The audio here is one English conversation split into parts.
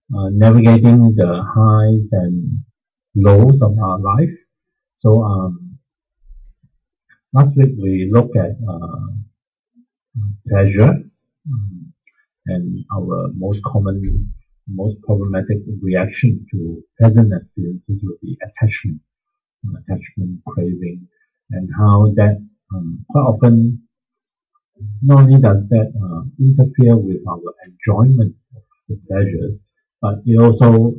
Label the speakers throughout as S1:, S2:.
S1: navigating the highs and lows of our life. So last week we looked at pleasure and our most common, most problematic reaction to pleasant experiences would be attachment, craving, and how that quite often not only does that interfere with our enjoyment of the pleasures, but it also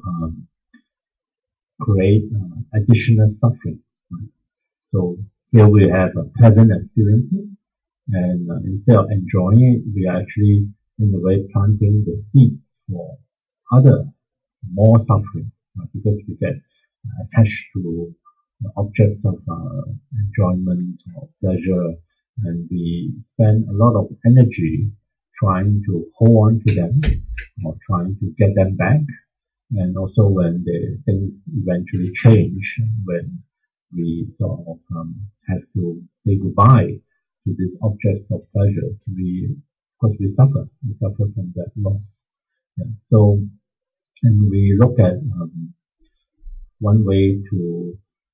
S1: create additional suffering. Right? So here we have a pleasant experience, and instead of enjoying it, we are actually in a way planting the seed for other more suffering, because we get attached to the objects of enjoyment or pleasure, and we spend a lot of energy trying to hold on to them or trying to get them back. And also when the things eventually change, when we sort of have to say goodbye to this object of pleasure, because we suffer from that loss. Yeah. So, and we look at one way to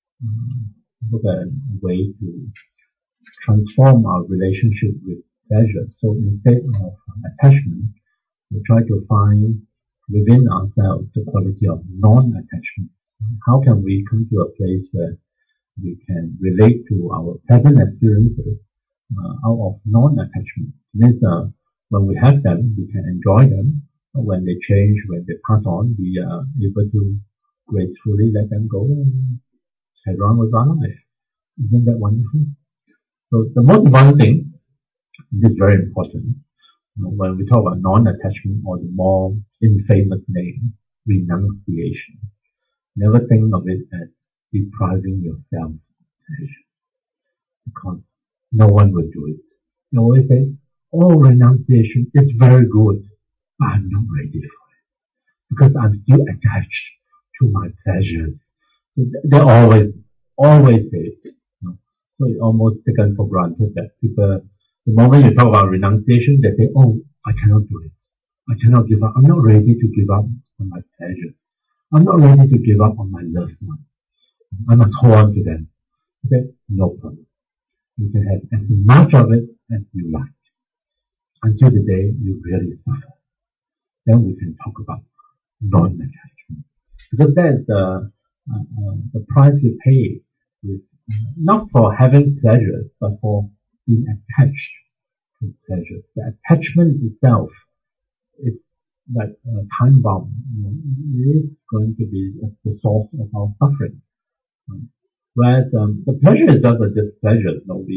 S1: transform our relationship with pleasure. So instead of attachment, we try to find within ourselves the quality of non-attachment. How can we come to a place where we can relate to our pleasant experiences out of non-attachment? Means when we have them, we can enjoy them. When they change, when they pass on, we are able to gracefully let them go and carry on with our life. Isn't that wonderful? So the most important thing, this is very important, when we talk about non-attachment, or the more infamous name, renunciation. Never think of it as depriving yourself of pleasure, because no one will do it. You always say, oh, renunciation is very good, but I'm not ready for it, because I'm still attached to my pleasures. So they always say it. So it's almost taken for granted that people, the moment you talk about renunciation, they say, oh, I cannot do it. I cannot give up. I'm not ready to give up on my pleasure. I'm not ready to give up on my loved one. I must hold on to them. Okay? No problem. You can have as much of it as you like, until the day you really suffer. Then we can talk about non-attachment. Because that is the price we pay, with, not for having pleasure, but for being attached to pleasure. The attachment itself is like a time bomb. It is going to be the source of our suffering. Whereas the pleasure itself is just pleasure.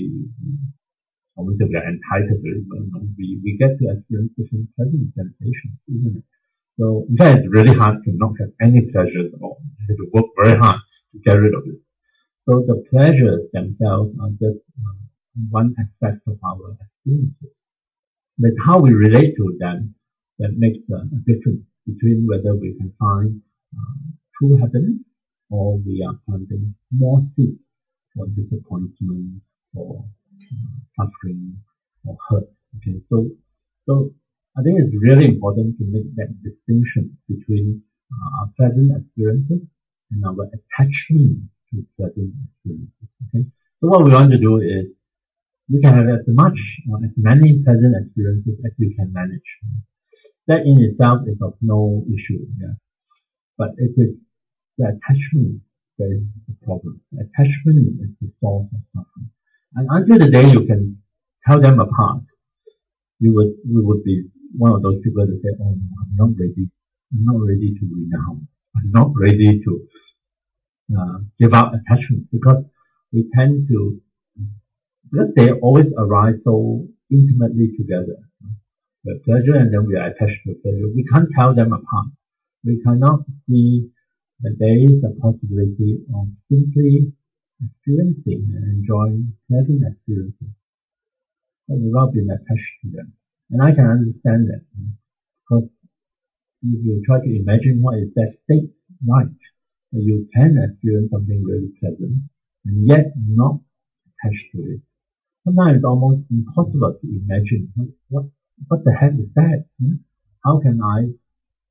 S1: I wouldn't say we are entitled to it, but we get to experience different pleasant sensations, isn't it? So in fact, it's really hard to not have any pleasure at all. You have to work very hard to get rid of it. So the pleasures themselves are just one aspect of our experiences. But how we relate to them that makes a difference between whether we can find true happiness, or we are planting more seeds for disappointment, or suffering, or hurt. Okay, so I think it's really important to make that distinction between our pleasant experiences and our attachment to pleasant experiences. Okay, so what we want to do is, you can have as many pleasant experiences as you can manage. That in itself is of no issue. Yeah, but it is the attachment that is the problem. The attachment is the source of suffering. And until the day you can tell them apart, we would be one of those people that say, oh no, I'm not ready to renounce. I'm not ready to give up attachment, because we tend to, because they always arise so intimately together. The pleasure, and then we are attached to pleasure. We can't tell them apart. We cannot see that there is a possibility of simply experiencing and enjoying pleasant experiences, but without being attached to them. And I can understand that, because if you try to imagine what is that state like, that you can experience something really pleasant and yet not attached to it. Sometimes it's almost impossible to imagine what the heck is that? How can I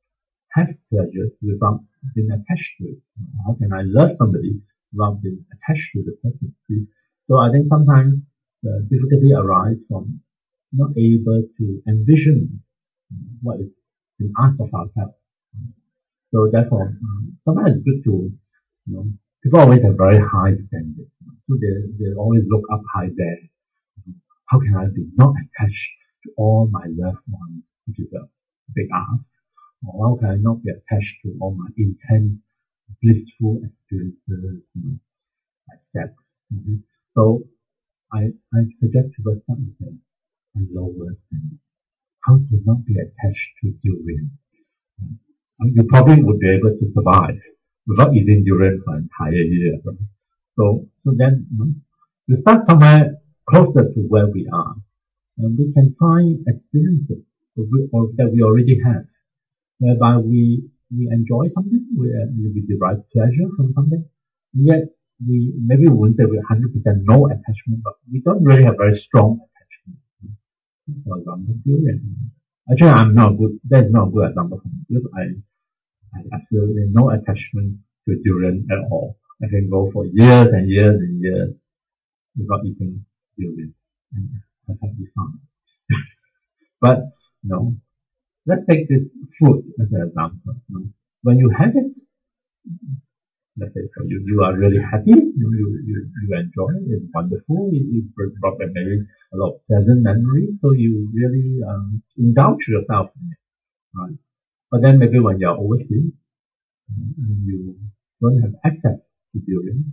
S1: have pleasure without being attached to it? How can I love somebody without being attached to the person? So I think sometimes the difficulty arises from not able to envision what is being asked of ourselves. So therefore, sometimes it's good to, people always have very high standards. So they always look up high there. How can I be not attached to all my loved ones, which is a big ask? Or how can I not be attached to all my intense, blissful experiences, like sex? So I suggest people start with a lower standard. How to not be attached to durian. You probably would be able to survive without eating durian for an entire year. So then, we start somewhere closer to where we are, and we can find experiences that we already have, whereby we enjoy something, we derive pleasure from something, and yet maybe we wouldn't say we're 100% no attachment, but we don't really have very strong attachment. For example, durian. Actually, that's not a good example for me, because I absolutely no attachment to durian at all. I can go for years and years and years without eating durian, and perfectly fine. But, let's take this fruit as an example. When you have it, let's say you are really happy, you enjoy it, it's wonderful, it brought back maybe a lot of pleasant memories, so you really indulge yourself in it, right? But then maybe when you're overseas, and you don't have access to durian,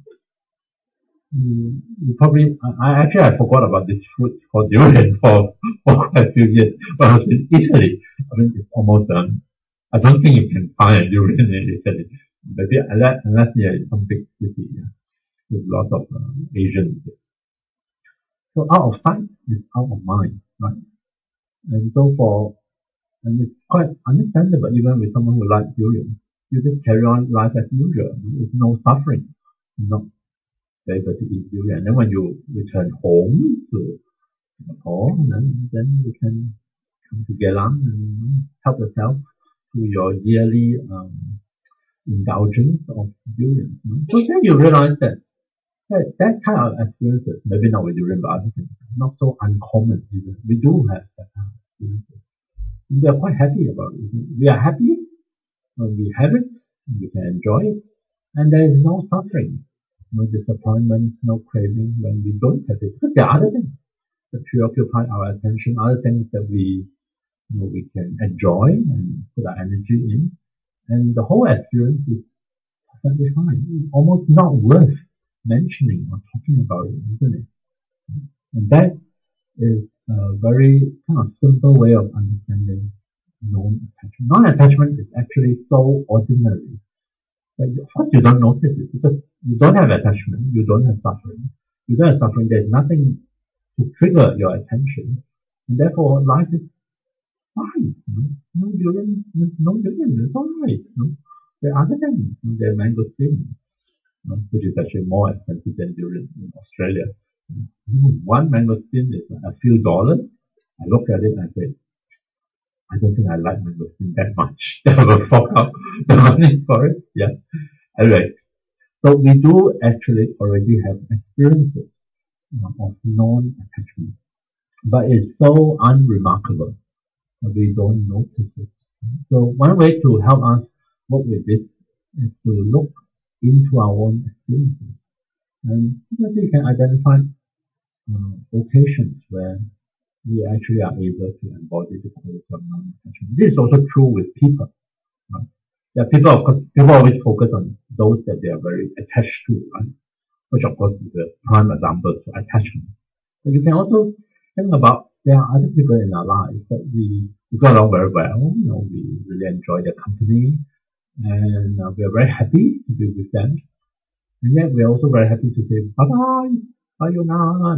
S1: you probably, I forgot about this fruit called durian for quite a few years. When I was in Italy, I mean, it's almost, I don't think you can find a durian in Italy. Maybe unless you're in some big city, with lots of Asians. So out of sight is out of mind, right? And and it's quite understandable even with someone who likes durian. You just carry on life as usual. There's no suffering. You're not able to eat durian. And then when you return home to Singapore, then you can come to Geylang and help yourself to your yearly indulgence of durian. So then you realize that kind of experiences, maybe not with durian, but other things, not so uncommon. We do have that kind of experiences. And we are quite happy about it. We are happy when we have it, we can enjoy it, and there is no suffering, no disappointment, no craving when we don't have it. Because there are other things that preoccupy our attention, other things that we can enjoy and put our energy in, and the whole experience is perfectly fine. It's almost not worth mentioning or talking about it, isn't it? And that is a very kind of simple way of understanding non-attachment. Non-attachment is actually so ordinary that of course you don't notice it, because you don't have attachment, you don't have suffering. You don't have suffering, there's nothing to trigger your attention, and therefore life is fine. No durian, it's alright. There are other things. There are mangosteen, which is actually more expensive than durian in Australia. One mangosteen is a few dollars. I look at it and I say, I don't think I like mangosteen that much. I will fork out the money for it. Yeah. Anyway, so we do actually already have experiences of non-attachment, but it's so unremarkable that we don't notice it. So one way to help us work with this is to look into our own experiences, and you can identify occasions where we actually are able to embody the quality of non-attachment. This is also true with people. Right? There are people, of course, people always focus on those that they are very attached to, right? Which of course is a prime example for attachment. But you can also think about there are other people in our lives that we go along very well. We really enjoy their company, and we are very happy to be with them. And yet we are also very happy to say bye bye, sayonara,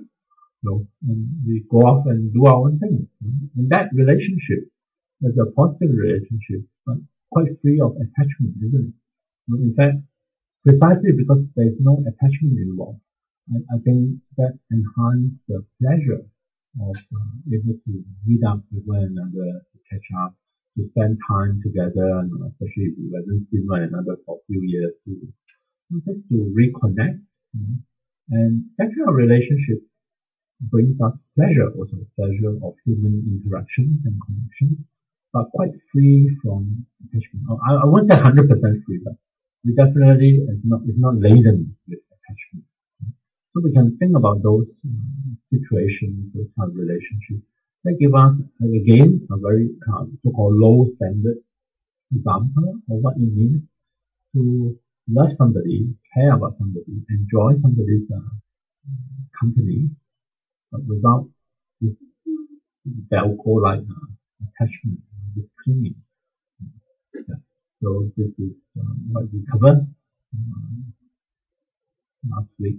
S1: and we go off and do our own thing. And that relationship is a positive relationship, but quite free of attachment, isn't it? In fact, precisely because there is no attachment involved, I think that enhances the pleasure of able to meet up with one another, to catch up, to spend time together, especially if we haven't seen one another for a few years, just to reconnect. And that kind of relationship brings us pleasure, also pleasure of human interaction and connection, but quite free from attachment. I won't say 100% free, but we definitely is not laden with attachment. So we can think about those situations, those kind of relationships that give us, again, a very so-called low standard example of what it means to love somebody, care about somebody, enjoy somebody's company, but without this Velcro-like attachment, this clinging. Yeah. So this is what we covered last week.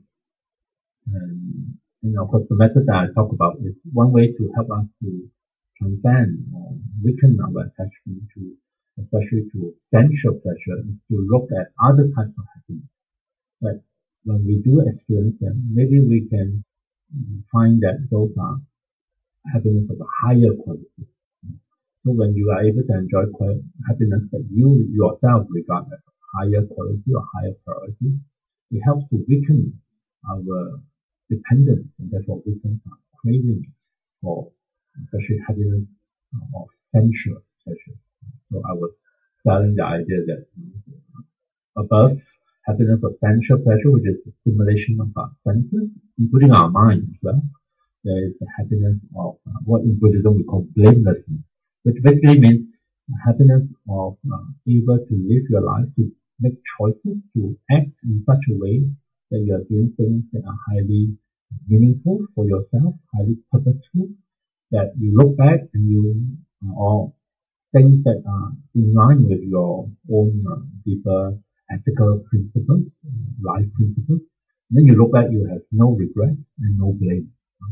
S1: And of course, the method that I talk about is one way to help us to transcend or weaken our attachment to, especially to sensual pleasure, is to look at other types of happiness. That when we do experience them, maybe we can find that those are happiness of a higher quality. So when you are able to enjoy happiness that you yourself regard as higher quality or higher priority, it helps to weaken our dependence and therefore weaken our craving for especially happiness of sensual pleasure. So I was selling the idea that above happiness of sensual pleasure, which is the stimulation of our senses, including our mind as well, there is the happiness of what in Buddhism we call blamelessness, which basically means happiness of able to live your life, to make choices, to act in such a way that you are doing things that are highly meaningful for yourself, highly purposeful, that you look back and you or things that are in line with your own deeper ethical principles, life principles. And then you look back, you have no regret and no blame.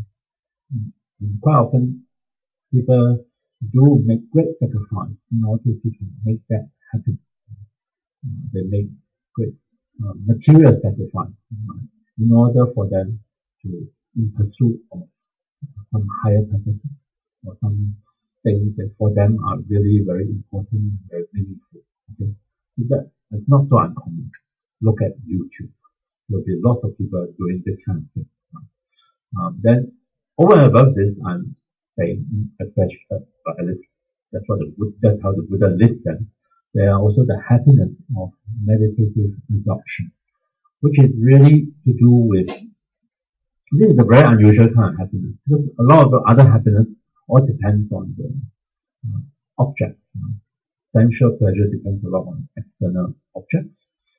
S1: And quite often, people do make great sacrifice in order to make that happen. They make great material sacrifice in order for them to, in pursuit of some higher purpose or some things that for them are really very important, very meaningful. Okay, so that is not so uncommon. Look at YouTube. There'll be lots of people doing this kind of thing. Then over and above this, I'm saying, especially, at least that's how the Buddha lists them. There are also the happiness of meditative absorption, which is really to do with, this is a very unusual kind of happiness, because a lot of the other happiness all depends on the object. Sensual pleasure depends a lot on external objects.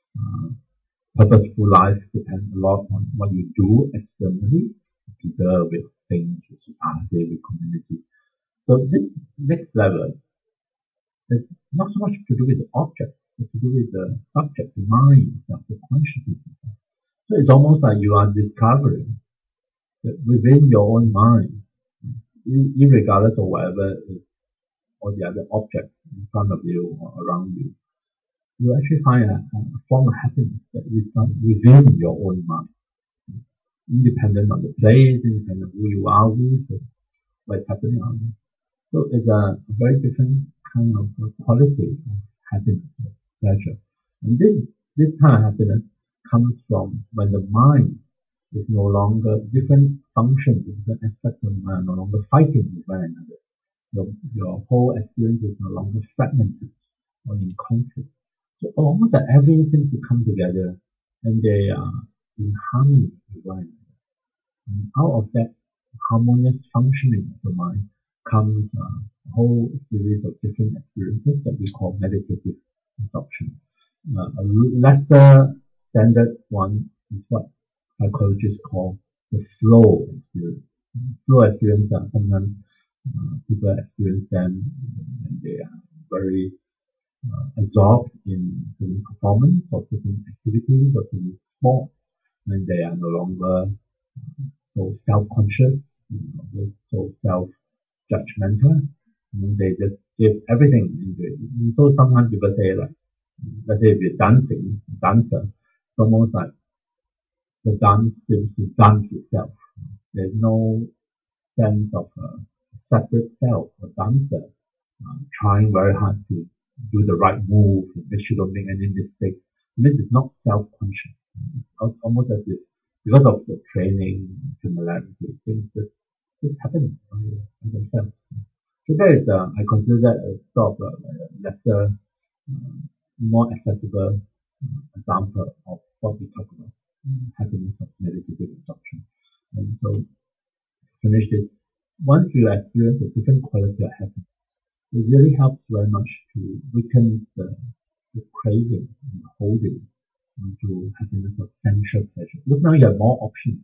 S1: Purposeful life depends a lot on what you do externally, people with things, with society, with community. So this next level is not so much to do with the object, it's to do with the subject, the mind, the consciousness. So it's almost like you are discovering that within your own mind, irregardless of whatever is or the other objects in front of you or around you, you actually find a form of happiness that resides within your own mind, independent of the place, independent of who you are with, what's happening out there. So it's a very different kind of quality of happiness, of pleasure. And this kind of happiness comes from when the mind is no longer, different functions, different aspects of the mind are no longer fighting with one another. Your whole experience is no longer fragmented or in conflict. So almost that everything seems to come together and they are in harmony with one another. And out of that harmonious functioning of the mind comes a whole series of different experiences that we call meditative absorption. A lesser standard one is what psychologists call the flow experience. Flow experience are sometimes people experience them when they are very absorbed in certain performance or certain activities or certain sports, when they are no longer so self-conscious, so self-judgmental. They just give everything into it. So sometimes people say, like, let's say if you're dancer, it's almost like the dance seems to dance itself. There's no sense of a separate self, a dancer. trying very hard to do the right move, make sure you don't make any mistakes. This is not self-conscious. Almost as if because of the training, similarity, things just happen by themselves. So that is, I consider that a sort of a lesser, uh, more accessible example of what we talk about, happiness of meditative adoption. And so, to finish this, once you experience a different quality of happiness, it really helps very much to weaken the craving and the holding onto happiness of sensual pleasure. Because now you have more options.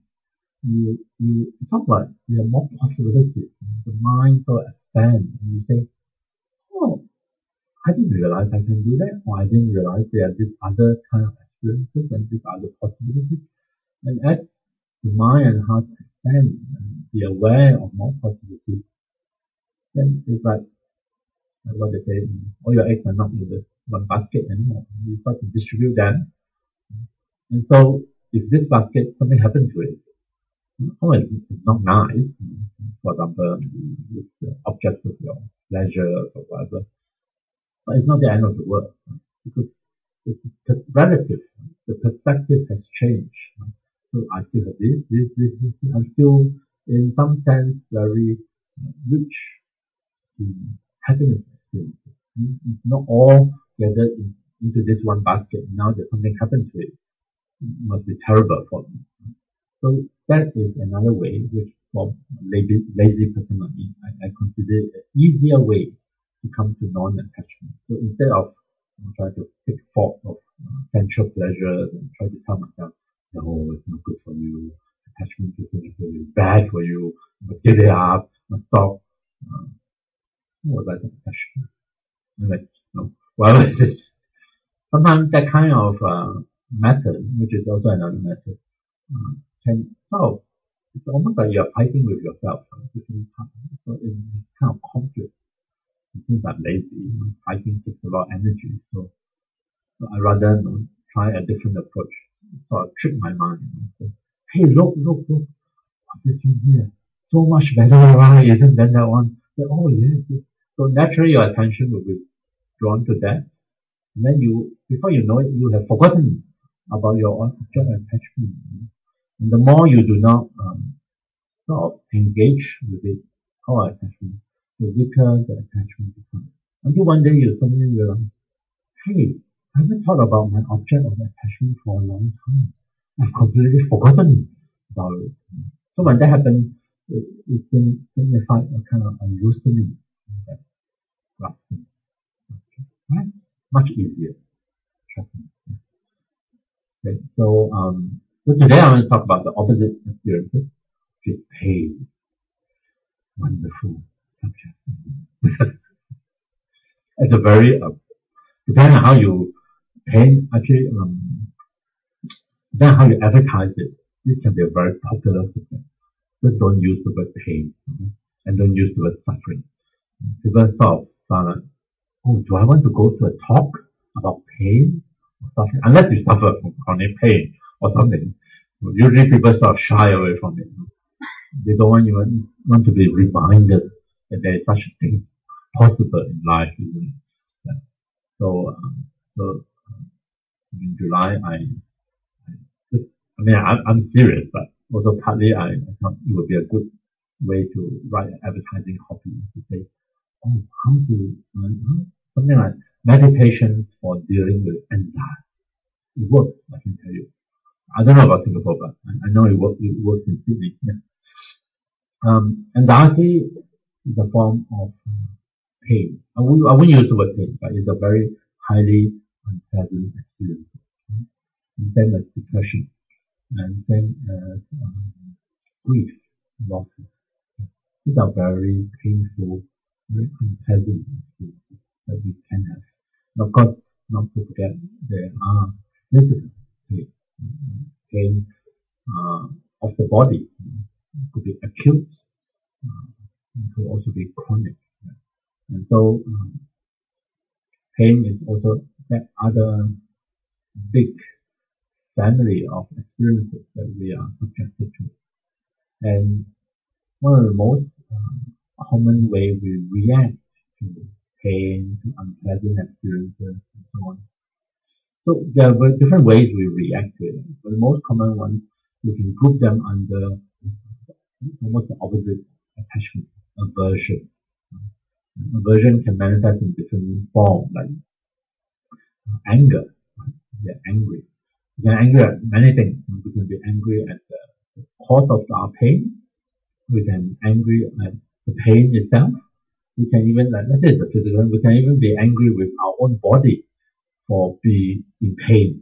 S1: You talk about you have more possibilities. The mind so expands and you say, oh, I didn't realize I can do that, or I didn't realize there are this other kind of experiences and these other possibilities. And as the mind and heart expand and be aware of more possibilities, then it's like what they say, all your eggs are not in the one basket anymore. You start to distribute them. And so if this basket, something happens to it, oh, it's not nice. For example, with the objects of your pleasure or whatever. But it's not the end of the world. Because it's relative. The perspective has changed. So I still have this. I'm still, in some sense, very rich in happiness experiences. It's not all gathered into this one basket. Now that something happens to it, it must be terrible for me. So that is another way, which for lazy person like me, I consider it an easier way to come to non-attachment. So instead of trying to take fault of sensual pleasures and try to tell myself, no, it's not good for you, attachment is bad for you, but give it up, stop. What was I attachment? Anyway, no. Well, sometimes that kind of method, which is also another method, can solve. It's almost like you're fighting with yourself. So it's kind of conflict. Since I'm lazy, fighting takes a lot of energy. So I rather try a different approach. So I trick my mind. Say, hey, look, this one here, so much better, right? Isn't that one? Say, oh yes, yes. So naturally your attention will be drawn to that. And then before you know it, you have forgotten about your own object attachment. And the more you do not sort of engage with it, our attachment, the weaker the attachment becomes. Until one day you suddenly realize, hey, I haven't thought about my object of attachment for a long time. I've completely forgotten about it. So when that happens, it signifies a kind of a loosening that grasping. Right? Much easier. Okay, so today I want to talk about the opposite experiences, which is pain. Wonderful subject. It's a very, depending on how you pain, actually, depending on how you advertise it, this can be a very popular subject. Just don't use the word pain, and don't use the word suffering. People sort of sound like, oh, do I want to go to a talk about pain or suffering? Unless you suffer from chronic pain or something. Usually people sort of shy away from it. They don't even want to be reminded that there is such a thing possible in life, isn't it? Yeah. So in July, I'm serious, but also partly I thought it would be a good way to write an advertising copy to say, oh, how to, something like meditation for dealing with anxiety. It works, I can tell you. I don't know about Singapore, but I know it works in Sydney. Yeah. Anxiety is a form of pain. I wouldn't use the word pain, but it's a very highly unpleasant experience. And same as depression, and same as grief, losses. These are very painful, very unpleasant experiences that we can have. And of course, not to forget there are physical pain of the body. It could be acute, it could also be chronic. And so pain is also that other big family of experiences that we are subjected to. And one of the most common way we react to pain, to unpleasant experiences, and so on. So there are different ways we react to it. But the most common one, you can group them under almost the opposite attachment, aversion. Aversion can manifest in different forms, like anger. We are angry. We can be angry at many things. We can be angry at the cause of our pain. We can be angry at the pain itself. We can even, let's say the physical, we can even be angry with our own body for being in pain.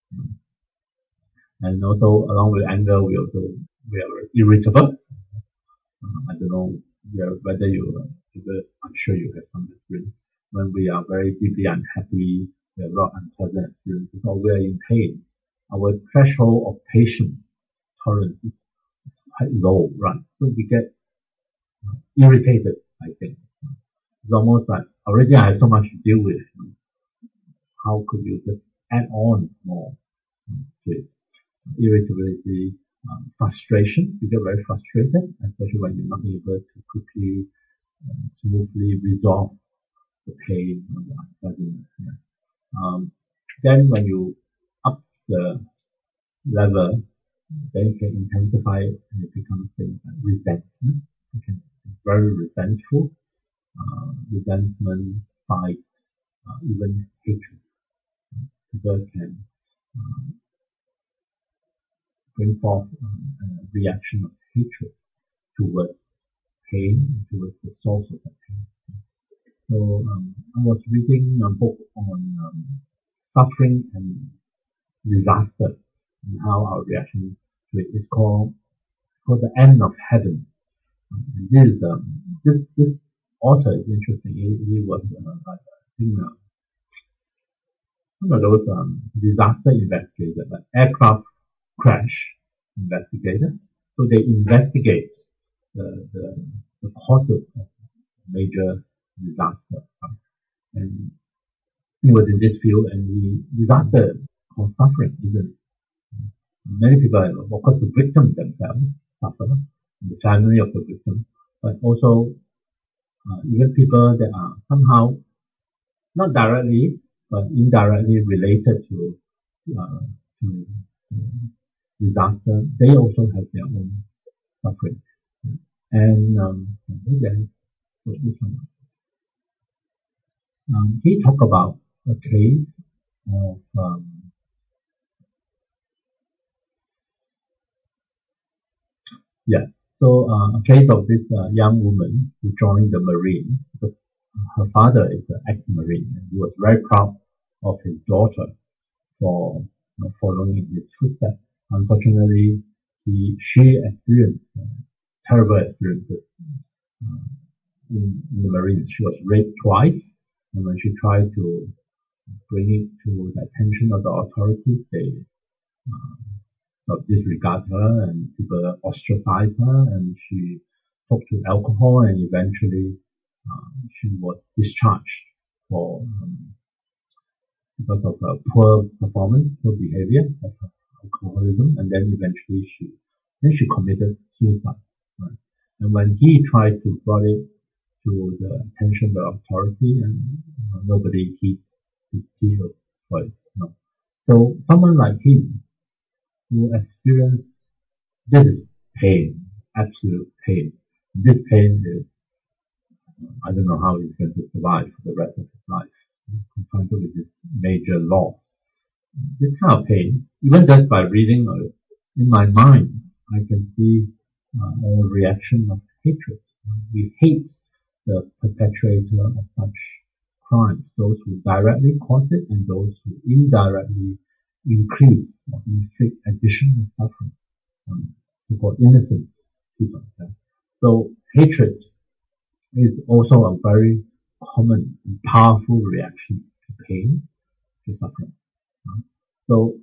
S1: And also, along with anger, we are irritable. I don't know whether I'm sure you have some experience. When we are very deeply unhappy, we have a lot of unpleasant experiences, or we are in pain, our threshold of patience tolerance is quite low, right? So we get irritated, I think. It's almost like, already I have so much to deal with. How could you just add on more to it? Irritability, frustration. You get very frustrated, especially when you're not able to quickly, smoothly resolve the pain or the unpleasantness. Then when you up the level, then you can intensify it and it becomes things like resentment. You can be very resentful, resentment, fight, even hatred. People can bring forth a reaction of hatred towards pain and towards the source of the pain. So I was reading a book on suffering and disaster and how our reaction to it is called The End of Heaven. And this author is interesting. He was one of those disaster investigators, like aircraft crash investigator. So they investigate the causes of major disaster. And he was in this field, and the disaster caused suffering, isn't it? Many people, of course, the victims themselves suffer, the family of the victim, but also even people that are somehow not directly but indirectly related to disaster, they also have their own suffering. And again, this one. He talked about a case of So a case of this young woman who joined the Marine. Her father is an ex-Marine, and he was very proud of his daughter for following in his footsteps. Unfortunately, she experienced terrible experiences in the Marine. She was raped twice, and when she tried to bring it to the attention of the authorities, they disregard her, and people ostracize her, and she took to alcohol, and eventually she was discharged because of her poor performance, poor behavior of her alcoholism, and then eventually she committed suicide. Right? And when he tried to bring it to the attention of the authority, and nobody heeded his appeal for it. No. So someone like him who experienced this is pain, absolute pain. This pain is, I don't know how he's going to survive for the rest of his life, confronted with this major loss. This kind of pain, even just by reading in my mind, I can see a reaction of hatred. We hate the perpetrator of such crimes, those who directly cause it and those who indirectly increase or inflict additional suffering for innocent people. So hatred is also a very common and powerful reaction to pain, to suffering. So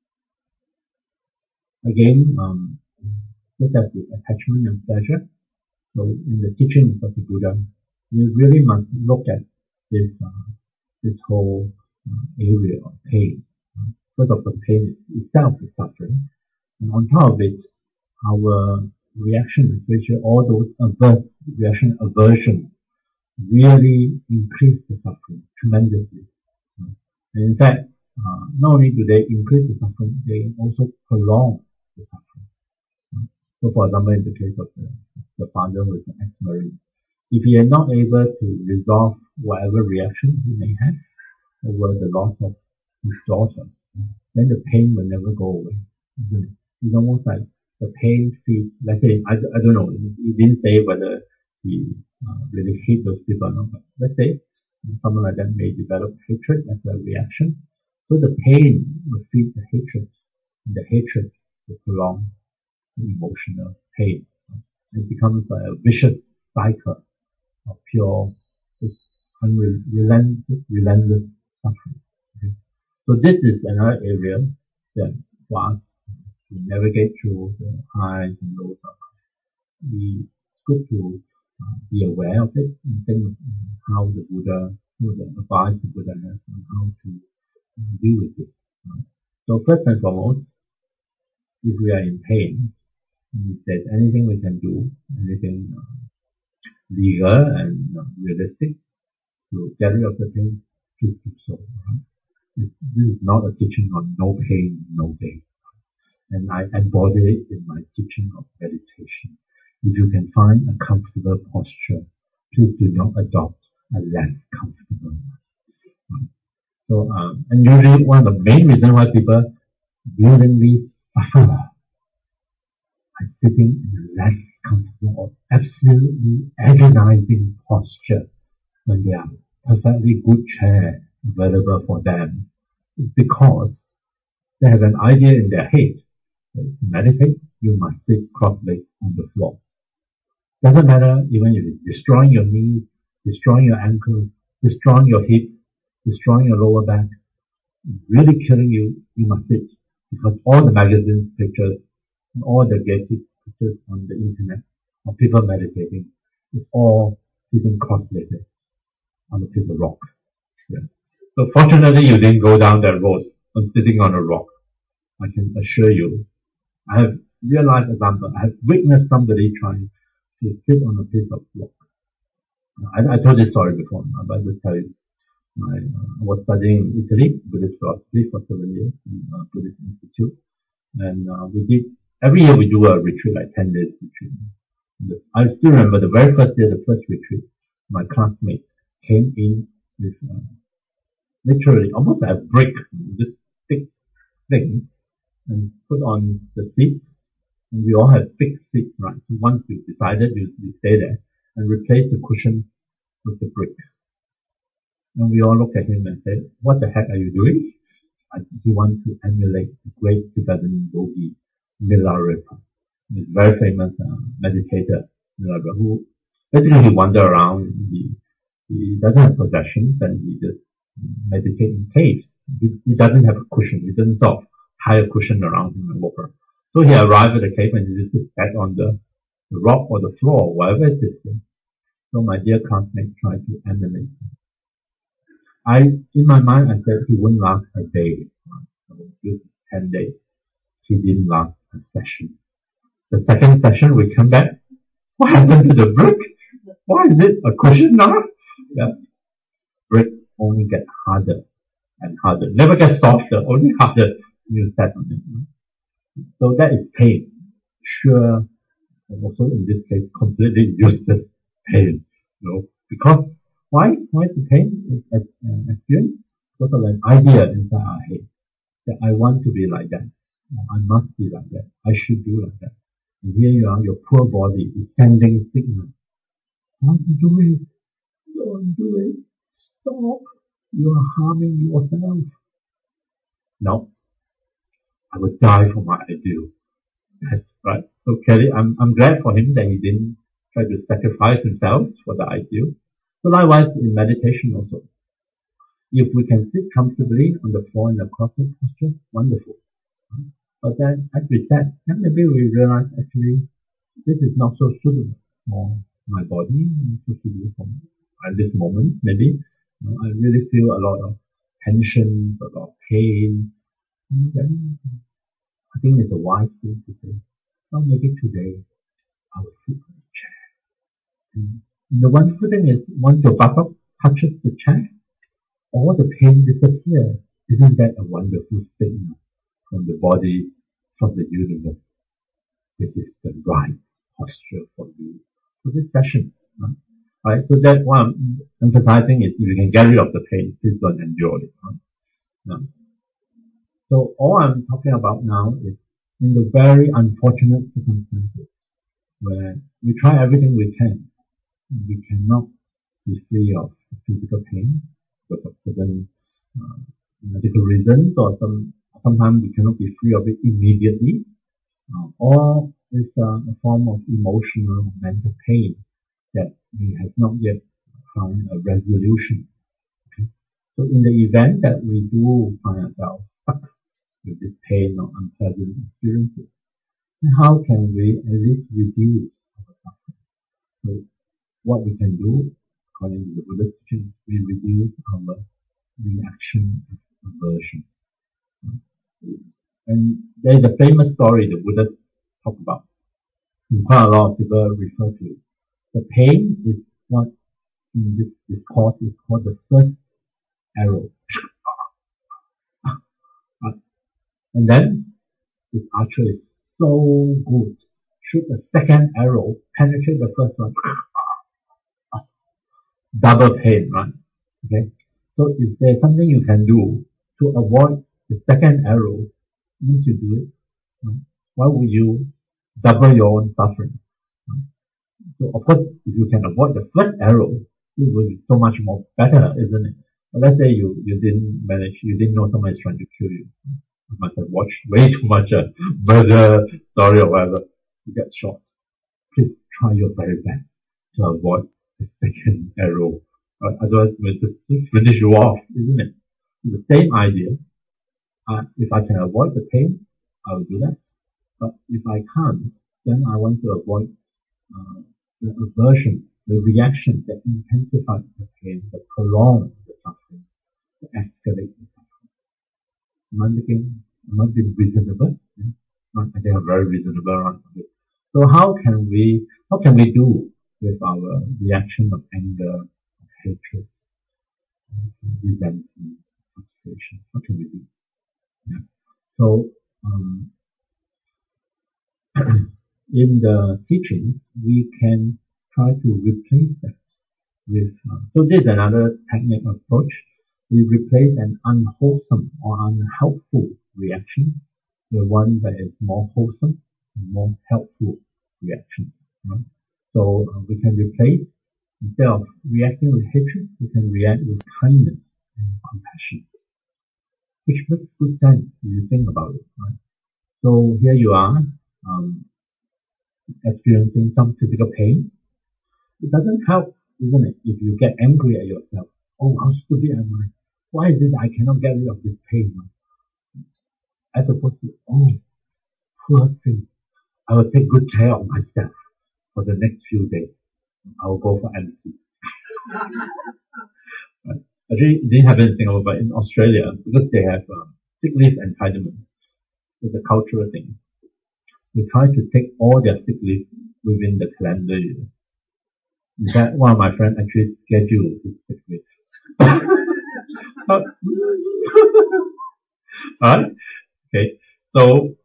S1: again, just as with attachment and pleasure, so in the teachings of the Buddha, we really must look at this whole area of pain. First of all, pain itself is suffering, and on top of it, our reaction, especially all those aversion really increase the suffering tremendously. And in fact, not only do they increase the suffering, they also prolong the suffering. So, for example, in the case of the father with the ex-marine, if he is not able to resolve whatever reaction he may have over the loss of his daughter, then the pain will never go away, isn't it? It's almost like the pain feeds, let's say, I don't know, he didn't say whether he really hate those people or not, but let's say someone like that may develop hatred as a reaction. So the pain will feed the hatred, and the hatred will prolong the emotional pain. It becomes a vicious cycle of pure, relentless suffering. Okay? So this is another area that for us to navigate through the highs and lows of life. It's good to be aware of it and think of how the Buddha, the advice the Buddha has on how to deal with it. Right? So first and foremost, if we are in pain, if there's anything we can do, anything legal and realistic to get rid of the pain, please do so. Right? This is not a teaching on no pain, no gain. And I embody it in my teaching of meditation. If you can find a comfortable posture, please do not adopt a less comfortable one. So, and usually one of the main reasons why people willingly suffer by sitting in a less comfortable or absolutely agonizing posture when there are perfectly good chairs available for them is because they have an idea in their head that to meditate, you must sit cross-legged on the floor. Doesn't matter even if it's destroying your knees, destroying your ankles, destroying your hips, destroying your lower back, really killing you, you must sit. Because all the magazines pictures and all the gadget pictures on the internet of people meditating is all sitting cross-legged on a piece of rock. Yeah. So fortunately you didn't go down that road on sitting on a rock. I can assure you, I have real life example. I have witnessed somebody trying to sit on a piece of rock. I told this story before, but I'll just tell you. I was studying in Italy, Buddhist philosophy for 7 years in a Buddhist institute. And we did, every year we do a retreat, like 10 days retreat. I still remember the very first day, the first retreat, my classmate came in with literally almost like a brick, this thick thing, and put on the seat. And we all had fixed seats, right? So once you decided, you stay there and replace the cushion with the brick. And we all looked at him and said, what the heck are you doing? He wants to emulate the great Tibetan yogi, Milarepa. He's a very famous meditator, Milarepa, who basically he wanders around. He doesn't have possessions and he just meditates in caves. He doesn't have a cushion. He doesn't sort of tie a cushion around him and walk around. So he arrived at the cave and he just sat on the rock or the floor, wherever it is. So my dear classmate tried to emulate him. In my mind, I said he wouldn't last a day. So this 10 days. He didn't last a session. The second session, we come back. What happened to the brick? Why is it a cushion now? Yeah. Brick only gets harder and harder. Never gets softer, only harder when you step on it. So that is pain. Sure, and also in this case, completely useless pain. Because why is the pain experience? Because of an idea inside our head that I want to be like that. I must be like that. I should do like that. And here you are, your poor body is sending signals. Don't do it. Don't do it. Stop. You are harming yourself. No. I would die for my ideal. That's right. So Kelly, I'm glad for him that he didn't try to sacrifice himself for the ideal. So likewise in meditation also. If we can sit comfortably on the floor in a cross-legged posture, wonderful. But then, as we said, then maybe we realize actually this is not so suitable for my body, so suitable for me. At this moment, maybe I really feel a lot of tension, a lot of pain. Then I think it's a wise thing to say, well, maybe today I will sit on the chair. And the wonderful thing is, once your buttock touches the chest, all the pain disappears. Isn't that a wonderful signal from the body, from the universe? This is the right posture for you for this session. Right? So that's what I'm emphasizing is if you can get rid of the pain, please don't endure it. Right? No. So all I'm talking about now is in the very unfortunate circumstances where we try everything we can, we cannot be free of physical pain because of certain medical reasons, or sometimes we cannot be free of it immediately, or it's a form of emotional mental pain that we have not yet found a resolution. Okay? So in the event that we do find ourselves stuck with this pain or unpleasant experiences, then how can we at least reduce our suffering? So what we can do, according to the Buddha's teaching, we reduce our reaction of aversion. And there's a famous story the Buddha talked about, and quite a lot of people refer to it. The pain is what in this course is called the first arrow. And then this archer is so good, shoot the second arrow, penetrate the first one, double pain, right? Okay. So if there's something you can do to avoid the second arrow, once you do it, right? Why would you double your own suffering? Right? So of course, if you can avoid the first arrow, it will be so much more better, isn't it? But let's say you didn't know someone is trying to kill you. You must have watched way too much murder story or whatever. You get shot. Please try your very best to avoid the second arrow. Otherwise, it will just finish you off, isn't it? So the same idea. If I can avoid the pain, I will do that. But if I can't, then I want to avoid the aversion, the reaction that intensifies the pain, that prolongs the suffering, that escalates the suffering. Am I being reasonable? Yeah? I think I'm very reasonable, right? Okay. So how can we do with our reaction of anger, of hatred, resentment, frustration? What can we do? Yeah. So in the teaching, we can try to replace that with. So this is another technique approach. We replace an unwholesome or unhelpful reaction with one that is more wholesome, more helpful reaction. Right? So we can replace, instead of reacting with hatred, we can react with kindness and compassion, which makes good sense if you think about it. Right? So here you are, experiencing some physical pain. It doesn't help, isn't it, if you get angry at yourself. Oh, how stupid am I? Why is it I cannot get rid of this pain? As opposed to, oh, poor thing. I will take good care of myself for the next few days. I will go for MC. Actually, it didn't happen in Singapore, but in Australia, because they have sick leave entitlement, it's a cultural thing. They try to take all their sick leave within the calendar year. In fact, one of my friends actually scheduled his sick leave. Alright? Okay. So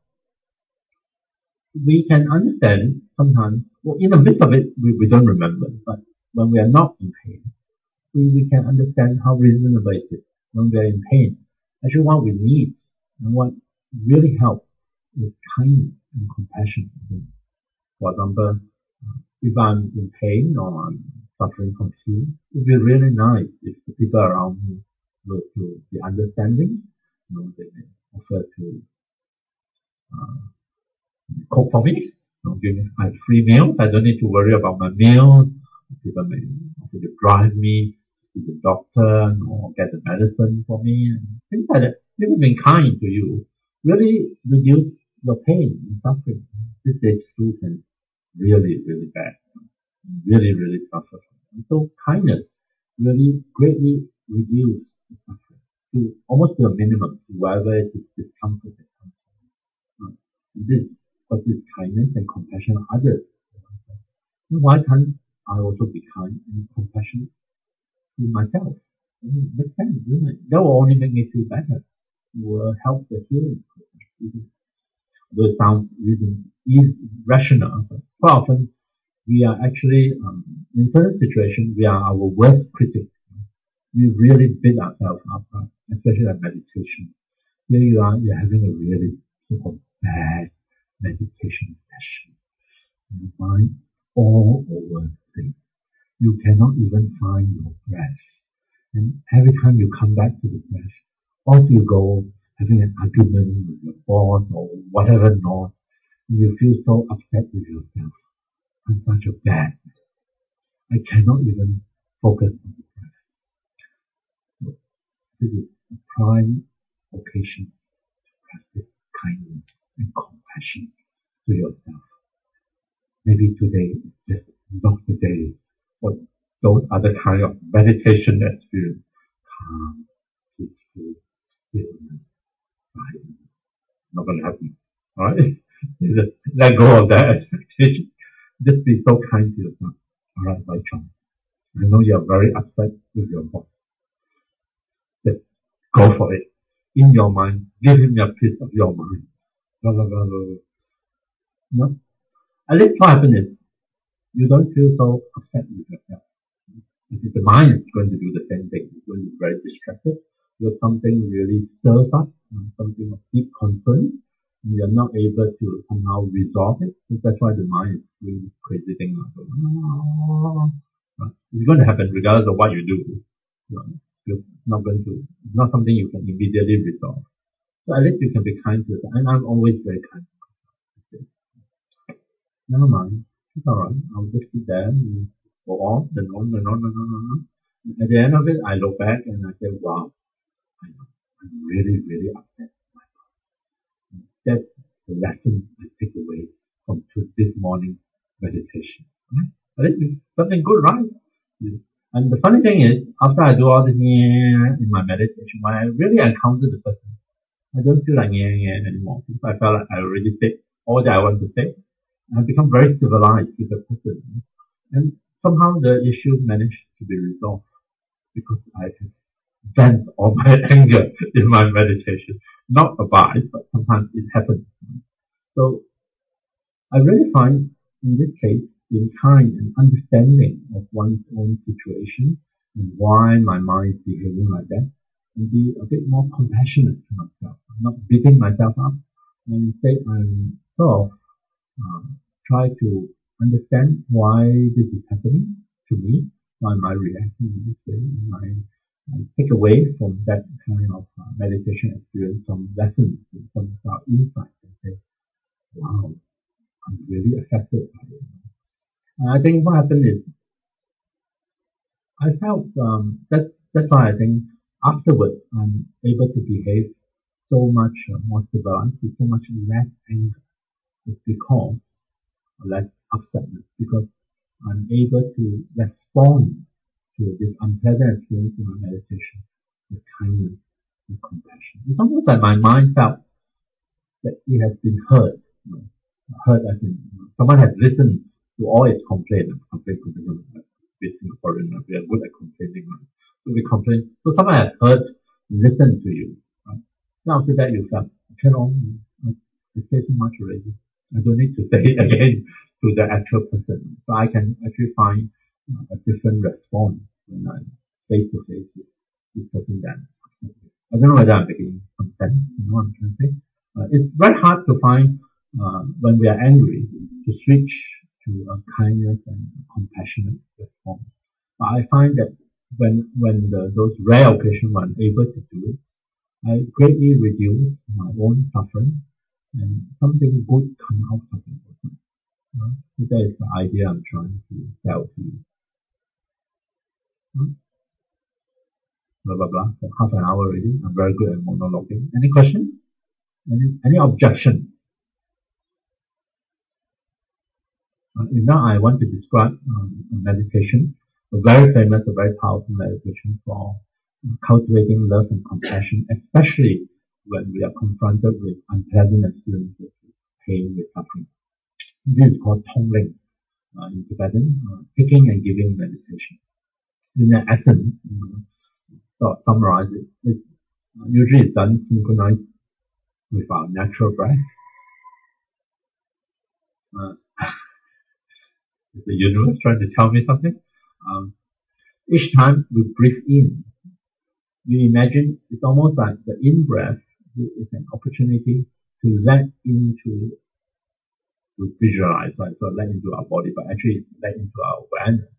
S1: we can understand sometimes, well, in the midst of it, we don't remember, but when we are not in pain, we can understand how reasonable it is. When we are in pain, actually what we need and what really helps is kindness and compassion. For example, if I'm in pain or I'm suffering from flu, it would be really nice if the people around me were to be understanding. They may offer to cook for me. Give me my free meal. I don't need to worry about my meals. People may offer to drive me to the doctor or get the medicine for me. And things like that. People being kind to you really reduce your pain and suffering. This is flu can really, really bad. Really, really suffer. And so kindness really greatly reduces the suffering to almost to a minimum, to wherever it is discomfort that comes from. This kindness and compassion of others. Why can't I also be kind and compassionate to myself. It makes sense, doesn't it? That will only make me feel better. It will help the healing process. Those sound reason is rational, but quite often we are actually, in certain situations, we are our worst critic. We really beat ourselves up, especially at meditation. Here you are, you're having a really so-called bad meditation session. Your mind all over things. You cannot even find your breath. And every time you come back to the breath, off you go, having an argument with your boss or whatever not, and you feel so upset with yourself. I'm such a bad. I cannot even focus on the breath. So this is a prime occasion to practice kindness and compassion to yourself. Maybe today is just not the day for those other kind of meditation experience. Calm, peaceful, stillness, silence. Not going to happen. Alright? Just let go of that expectation. Just be so kind to yourself. Alright, by chance. I know you're very upset with your boss. Just go for it. In your mind, give him a piece of your mind. Blah, blah, blah, blah. No? At least what happens is, you don't feel so upset with yourself. Because the mind is going to do the same thing. It's going to be very distracted. If something really stirs up, something of deep concern, and you're not able to somehow resolve it. So that's why the mind is doing crazy things. It's going to happen regardless of what you do. It's not something you can immediately resolve. So at least you can be kind to yourself. And I'm always very kind to myself. Never mind. It's alright. I'll just sit there and go on and on and on and on and on. And at the end of it, I look back and I say, wow, I'm really, really upset. That's the lesson I take away from this morning's meditation. I think it's something good, right? And the funny thing is, after I do all this in my meditation, when I really encounter the person, I don't feel like anymore. Because I felt like I already said all that I want to say. I've become very civilized with the person. And somehow the issue managed to be resolved because I have vent all my anger in my meditation. Not advice, but sometimes it happens. So I really find in this case being kind and understanding of one's own situation and why my mind is behaving like that, and be a bit more compassionate to myself. I'm not beating myself up, and instead I'm sort of try to understand why this is happening to me, why am I reacting in this way, and I take away from that kind of meditation experience some lessons, some insights, and say, wow, I'm really affected by it. And I think what happened is, I felt that's why I think afterwards I'm able to behave so much more civilized, with so much less anger. It's because less upsetness, because I'm able to respond to this unpleasant experience in my meditation with kindness and compassion. It's almost like my mind felt that it has been heard. Heard as in someone has listened to all its complaints. We're Singaporean, we are good at complaining. So we complain. So someone has heard, listened to you. Right? Then after that you felt, okay, I say so much already. I don't need to say it again to the actual person. So I can actually find a different response when I'm face to face with this person then. I don't know whether I'm making some sense, you know what I'm trying to say? It's very hard to find when we are angry to switch to a kindness and compassionate response. But I find that when those rare occasions when I'm able to do it, I greatly reduce my own suffering and something good come out of it. So that is the idea I'm trying to tell to you. Blah blah blah. For half an hour already. I'm very good at monologuing. Any questions? Any objection? Now I want to describe a meditation, a very famous, a very powerful meditation for cultivating love and compassion, especially when we are confronted with unpleasant experiences, with pain, with suffering. This is called Tongling. in Tibetan, taking and giving meditation. In the essence, to summarize it, it's usually done synchronized with our natural breath. Is the universe trying to tell me something? Each time we breathe in, you imagine it's almost like the in-breath is an opportunity to let into, to visualize, right? So let into our body, but actually let into our awareness,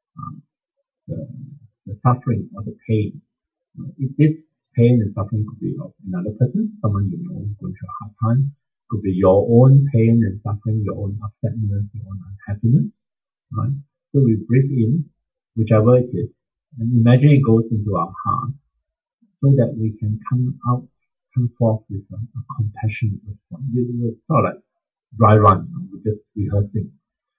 S1: the suffering or the pain. If this pain and suffering could be of another person, someone you know going through a hard time, could be your own pain and suffering, your own upsetness, your own unhappiness, right? So we breathe in, whichever it is, and imagine it goes into our heart, so that we can come forth with a compassionate response. It's sort of like dry run, we're just rehearsing,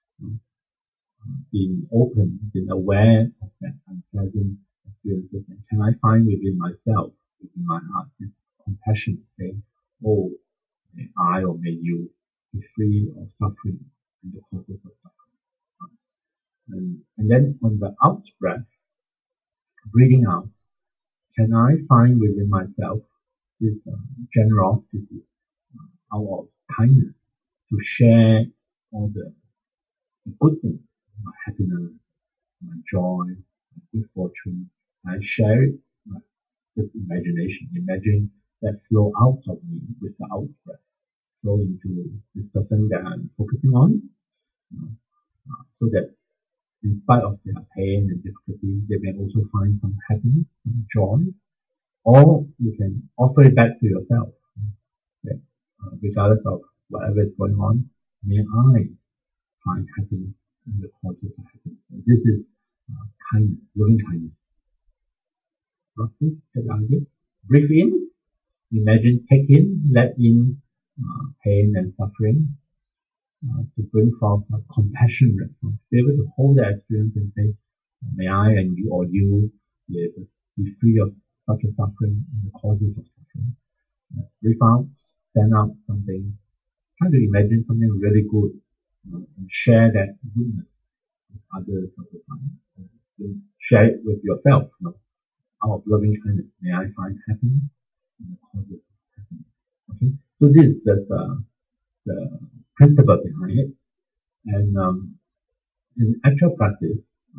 S1: being open, being aware of that unpleasant experiences, and can I find within myself, within my heart, this compassion, saying, oh, may I or may you be free of suffering and the causes of suffering. And then on the out breath, breathing out, can I find within myself this generosity, out of kindness, to share all the good things, my happiness, my joy, my good fortune. I share it, this imagination, imagine that flow out of me with the out breath, flow into this person that I'm focusing on, so that in spite of their pain and difficulty, they may also find some happiness, some joy, or you can offer it back to yourself. That, regardless of whatever is going on, may I find happiness in the causes of happiness. This is kindness, loving kindness. Roughly, that idea. Breathe in, imagine, take in, let in pain and suffering, to bring forth a compassion response. Be able to hold that experience and say, may I and you or you be able to be free of such a suffering and the causes of suffering. Breathe out, stand out something, try to imagine something really good, and share that goodness with others all the time. And share it with yourself, out of loving kindness. May I find happiness in the causes of happiness. Okay, so this is just the principle behind it. And in actual practice,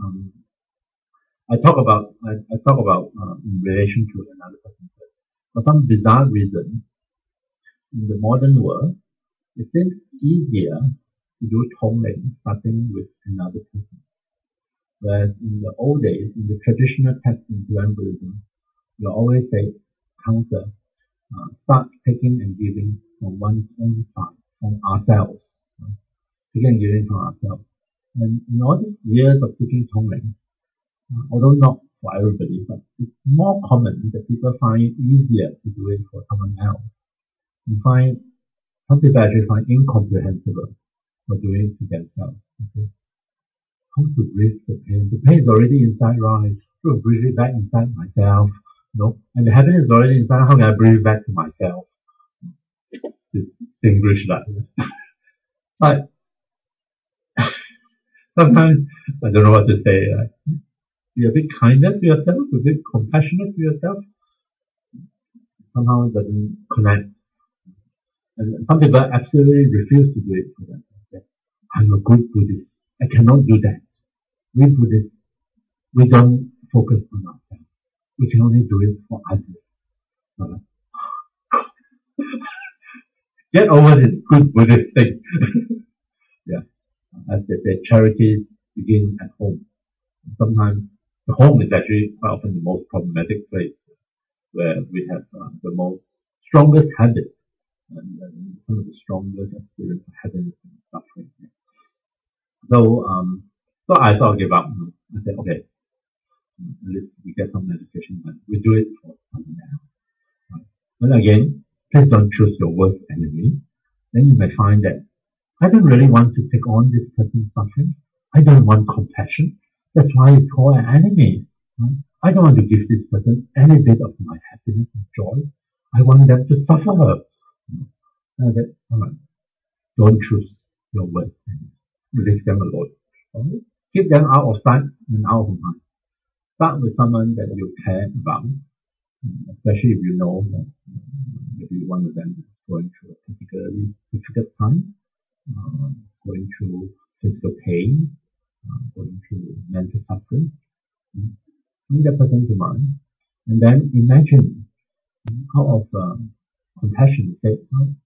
S1: I talk about in relation to another person. For some bizarre reason, in the modern world, it seems easier to do Tonglen starting with another person. Whereas in the old days, in the traditional text in Tibetan Buddhism, you always say, counsel, start taking and giving from one's own side, from ourselves. Taking and giving from ourselves. And in all these years of teaching Tonglen, although not for everybody, but it's more common that people find it easier to do it for someone else. Some people actually find incomprehensible for doing it to themselves. Okay? How to breathe the pain? The pain is already inside, right? To breathe it back inside myself, and the happiness is already inside. How can I breathe back to myself? Distinguish that. But sometimes I don't know what to say. Be a bit kinder to yourself, a bit compassionate to yourself. Somehow it doesn't connect. And some people absolutely refuse to do it for themselves. I'm a good Buddhist. I cannot do that. We Buddhists, we don't focus on ourselves. We can only do it for others. Get over this good Buddhist thing. Yeah. As they say, charity begins at home. Sometimes the home is actually quite often the most problematic place, where we have the most strongest habits and some of the strongest experience of happiness and suffering. So I thought I'd give up. I said, okay, at least we get some meditation done. We do it for someone else. But again, please don't choose your worst enemy. Then you may find that I don't really want to take on this person's suffering. I don't want compassion. That's why it's called an enemy. Right? I don't want to give this person any bit of my happiness and joy. I want them to suffer. All right. Don't choose your worst enemy. Leave them alone. Okay? Keep them out of sight and out of mind. Start with someone that you care about, especially if you know that maybe one of them is going through a particularly difficult time, going through physical pain, going through mental suffering. Bring that person to mind, and then imagine out of compassion. Say,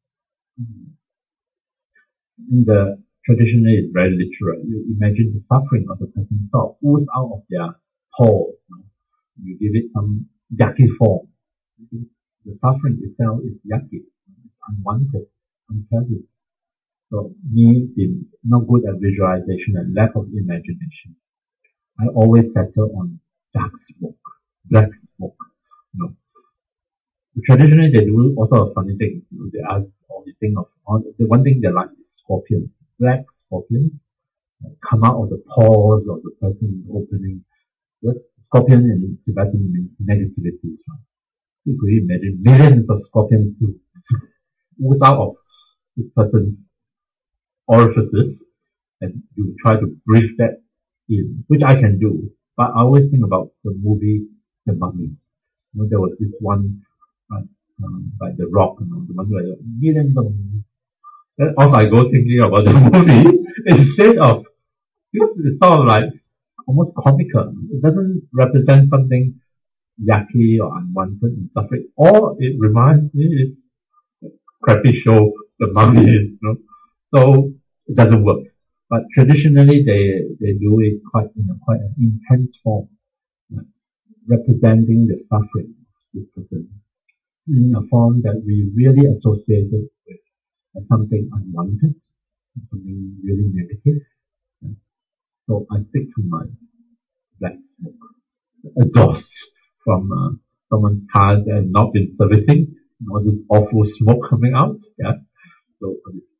S1: in the traditionally it's very literal. You imagine the suffering of the person, sort of ooze out of their pores. You give it some yucky form. The suffering itself is yucky, it's unwanted, unpleasant. So me being not good at visualization and lack of imagination, I always settle on dark smoke, black smoke. You know. Traditionally they do all sorts of funny things. They ask or they think of the one thing they like is scorpions, black scorpions come out of the pores of the person opening. Because scorpion in Tibetan means negativity. Right? You could imagine millions of scorpions to ooze out of this person's orifices, and you try to breathe that in, which I can do. But I always think about the movie The Mummy. There was this one by The Rock, the one where millions of. Then off I go thinking about the movie instead of, because it's sort of like almost comical. It doesn't represent something yucky or unwanted and suffering. All it reminds me is a crappy show, The Mummy, So it doesn't work. But traditionally they do it quite an intense form, representing the suffering of this person in a form that we really associated with something unwanted, something really negative. So I stick to my black smoke, exhaust from someone's car that has not been servicing, all this awful smoke coming out. Yeah. So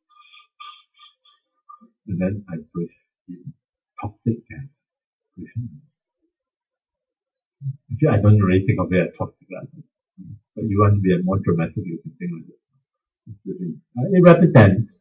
S1: and then I breathe in toxic gas. Actually, I don't really think of it as toxic gas. But you want to be a more dramatic, you can think like it. It represents,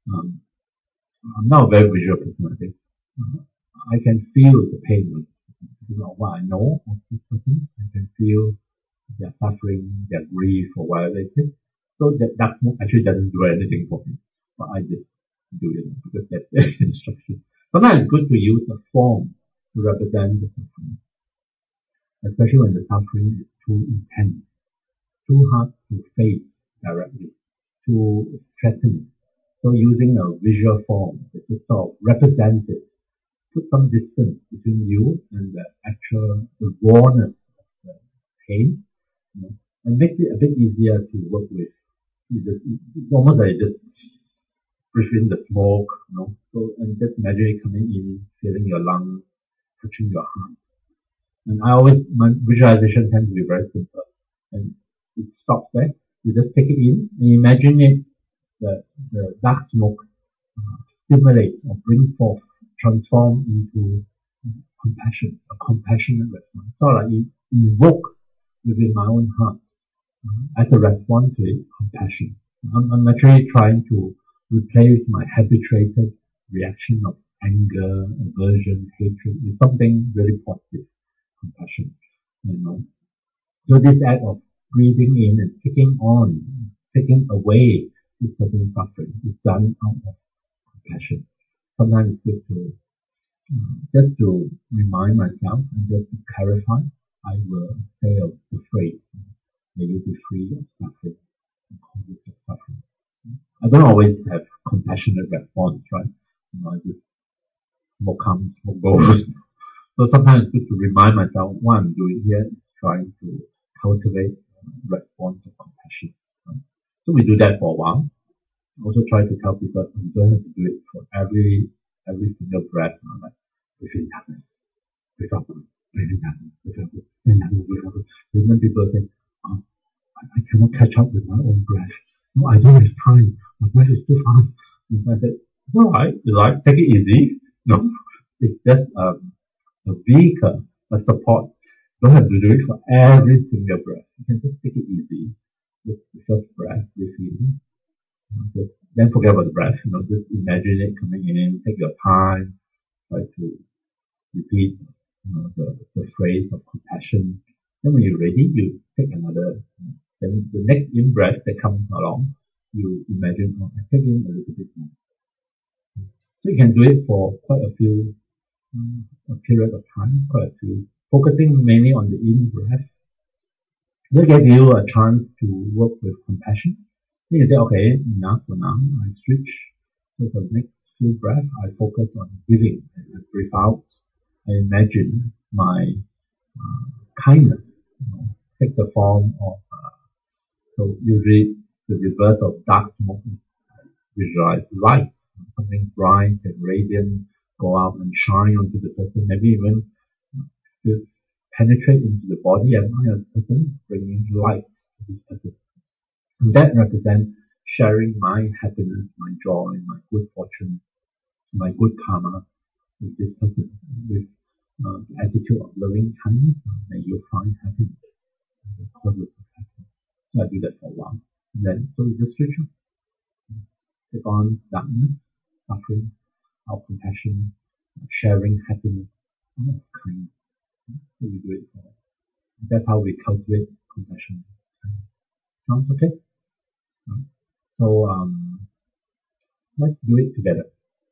S1: I'm not a very visual person, I think. I can feel the pain because of what I know of this person. I can feel their suffering, their grief, or whatever it is. So that actually doesn't do anything for me. But I just do it because that's the instruction. Sometimes it's good to use a form to represent the suffering, especially when the suffering is too intense, too hard to face directly, too threatening. So using a visual form that just sort of represents it, put some distance between you and the rawness of the pain, and makes it a bit easier to work with. It's almost like just breathing the smoke, So and just imagine it coming in, filling your lungs, touching your heart. And my visualization tends to be very simple, and it stops there. You just take it in and imagine it, the dark smoke stimulate or bring forth, transform into compassion, a compassionate response. So like invoke within my own heart as a response to it, compassion. I'm actually trying to replace my habituated reaction of anger, aversion, hatred with something really positive, compassion. So this act of breathing in and taking away this person's suffering is done out of compassion. Sometimes it's good to just to remind myself and just to clarify. I will say the phrase, may you be free of suffering, and causes of suffering. I don't always have compassionate response, right? I just smoke comes, smoke goes. So sometimes it's good to remind myself what I'm doing here is trying to cultivate a response of compassion. Right? So we do that for a while. I also try to tell people you don't have to do it for every single breath. Like breathe in darkness, breathe out, breathe in darkness, breathe out, breathe in darkness, breathe out. And then people say, oh, I cannot catch up with my own breath. No, I don't have time. My breath is too fast. And I said, it's alright, take it easy. No, it's just a vehicle, a support. Don't have to do it for every single breath. You can just take it easy. Just the first breath, breathe in. Just then forget about the breath. Just imagine it coming in. Take your time. try to repeat the phrase of compassion. Then when you're ready, you take another. Then the next in breath that comes along, you imagine, oh, I take in a little bit more. So you can do it for quite a few a period of time, quite a few, focusing mainly on the in breath. Will give you a chance to work with compassion. Then you say, okay, enough for now. I switch. So for the next few breaths, I focus on giving. And I breathe out. I imagine my kindness take the form of, so usually the reverse of dark smoke is visualize light, something bright and radiant, go out and shine onto the person, maybe even just penetrate into the body and mind of the person, bringing light to this person. And that represents sharing my happiness, my joy, my good fortune, my good karma with this person, with the attitude of loving kindness, may you find happiness, the causes of happiness. So I do that for a while. And then, so we just switch on. Take on darkness, suffering, our compassion, sharing happiness, all kindness. So we do it for. That's how we cultivate compassion. Sounds okay? So let's do it together.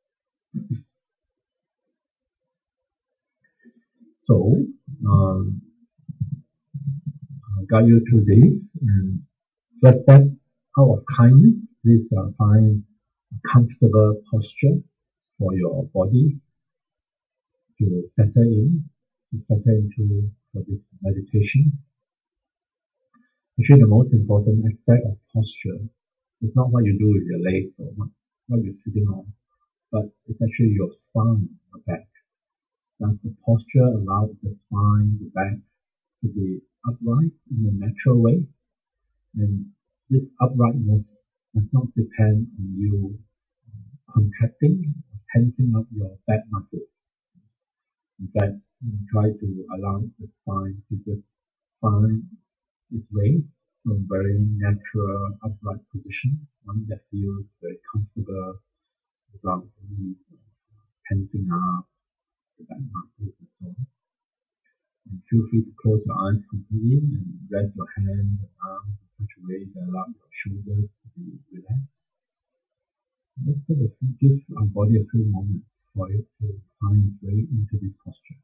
S1: So I'll guide you through this. And first step, out of kindness, please find a comfortable posture for your body to settle into for this meditation. Actually, the most important aspect of posture is not what you do with your legs or what you're sitting on, but it's actually your spine, your back. Does the posture allow the spine, the back to be upright in a natural way? And this uprightness does not depend on you contracting or tensing up your back muscles. In fact, try to allow the spine to just find its way to a very natural upright position, one that feels very comfortable without any tensing up the back muscles and so on. And feel free to close your eyes completely and rest your hands and arms in such a way that allows your shoulders to be relaxed. Let's give our body a few moments for it to find its way into this posture.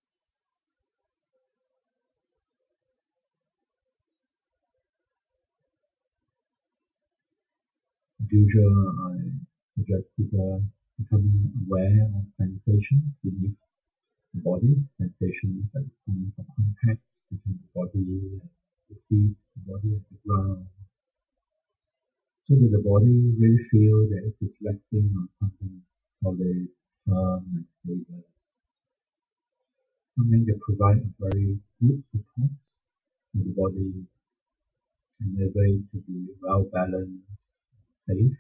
S1: As usual, I suggest becoming aware of sensations beneath the body, sensations at the point of contact between the body and the feet, the body and the ground, so that the body really feels that it is resting on something solid, firm and stable. Something that provides a very good support to the body, enable it to be well balanced, safe.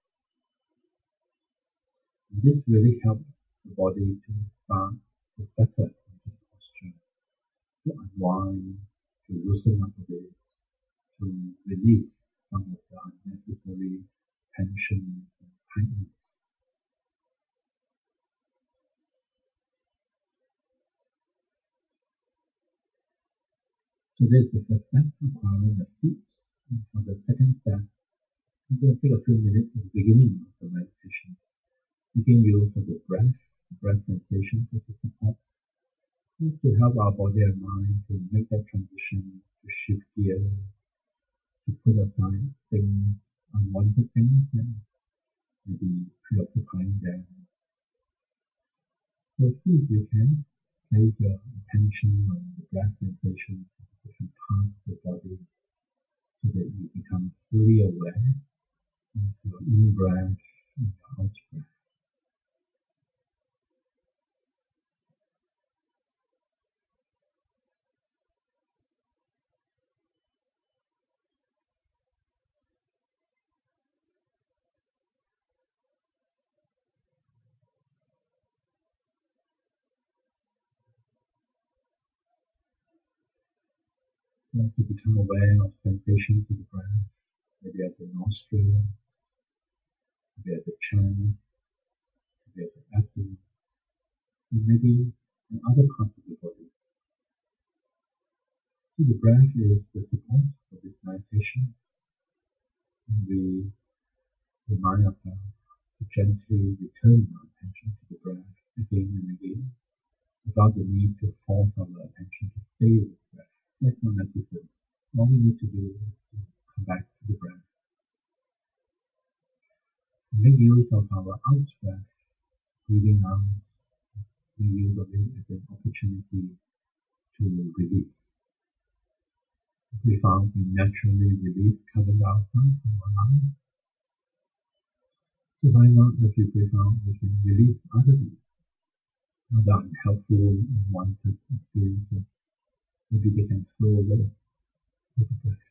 S1: And this really helps the body to start to settle into posture, to unwind, to loosen up a bit, to release some of the unnecessary tension and tightness. So this is the first step, acquiring the feet. And for the second step, you're going to take a few minutes at the beginning of the meditation, making use of the breath sensation as a support, just to help our body and mind to make that transition, to shift gears, to put aside things, unwanted things that may be preoccupying them. So see if you can place your attention on the breath sensation of different parts of the body so that you become fully aware of your in-breath and your out-breath. Like to become aware of sensations of the breath, maybe at the nostril, maybe at the chest, maybe at the abdomen. and maybe in other parts of the body. So the breath is the support for this meditation, and we remind ourselves to gently return our attention to the breath again and again, without the need to force our attention to stay with the breath. That's not necessary. All we need to do is to come back to the breath. Make use of our out breath, breathing out. Make use of it as an opportunity to release. We found we naturally release carbon dioxide from our lungs. So why not, as we breathe out, we can release other things, other unhelpful, unwanted experiences. Maybe they can flow away with the breath.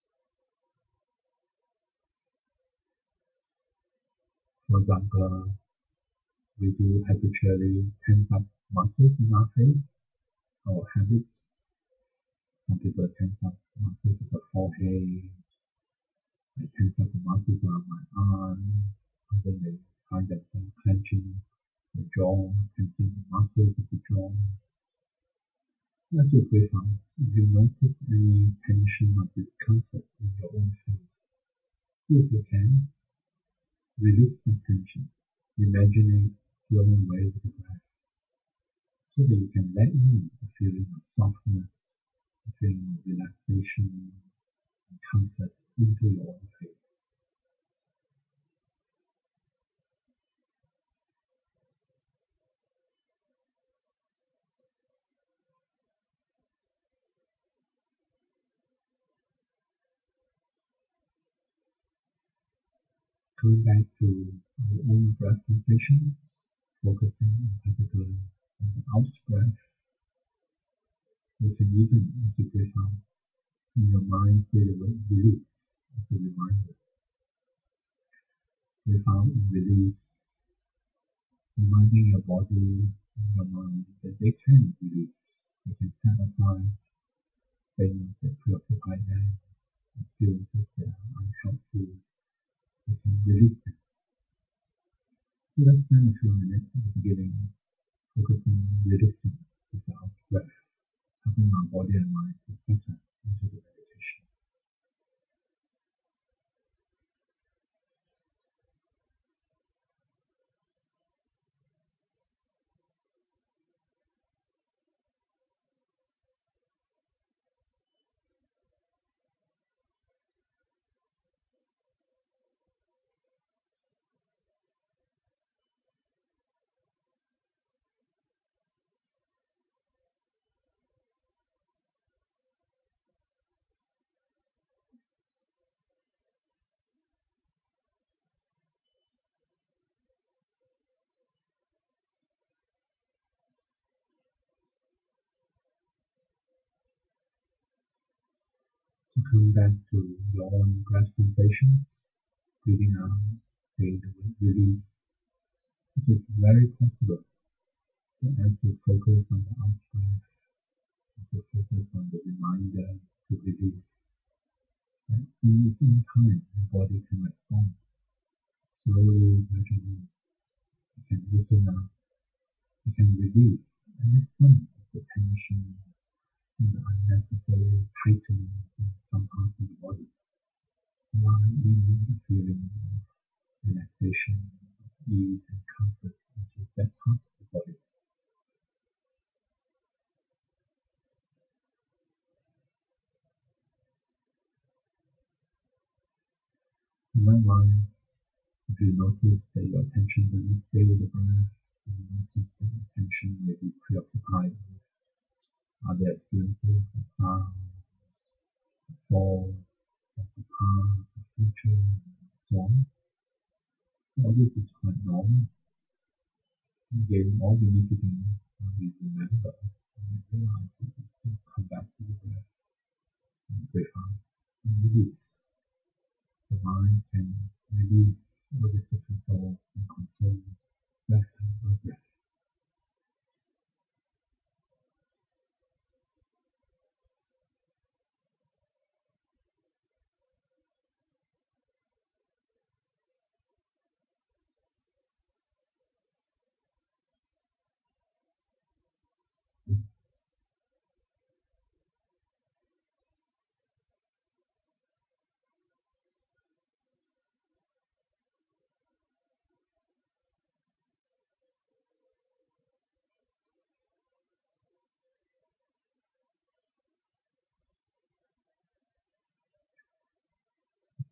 S1: For example, we do habitually tense up muscles in our face, our habits. Some people tense up muscles of the forehead. I tense up the muscles around my arms, and then they find themselves clenching the jaw, tensing the muscles of the jaw. As you breathe out, if you notice any tension or discomfort in your own face, if you can, release that tension. Imagine it flowing away with the breath, so that you can let in a feeling of softness, a feeling of relaxation and comfort into your own face. Coming back to our own breath sensation, focusing in particular on the out breath, you can even, as you breathe out, in your mind say the word release as a reminder. Breathe out and release, reminding your body and your mind that they can release. They can set aside things that preoccupy them, experiences that are unhelpful. They can release them. So let's spend a few minutes at the beginning focusing on releasing with the out breath, helping our body and mind to enter into the meditation. So come back to your own breath sensation, breathing out, saying the word release. It is very possible that as you focus on the out breath, as you focus on the reminder to release, that in its own time your body can respond. Slowly, gradually, you can loosen up, you can release any some of the tension and the unnecessary tightening in some parts of the body, allowing in the feeling of relaxation, ease and comfort into that part of the body. In my mind, if you notice that your attention doesn't stay with the breath, you notice that your attention may be preoccupied with other experiences, the sound, the thought, of the past, the future, and so on. All this is quite normal. Again, all we need to do when we remember, when we realize it, is to come back to the breath and breathe out and release. The mind can release all the different thoughts and concerns breath by breath.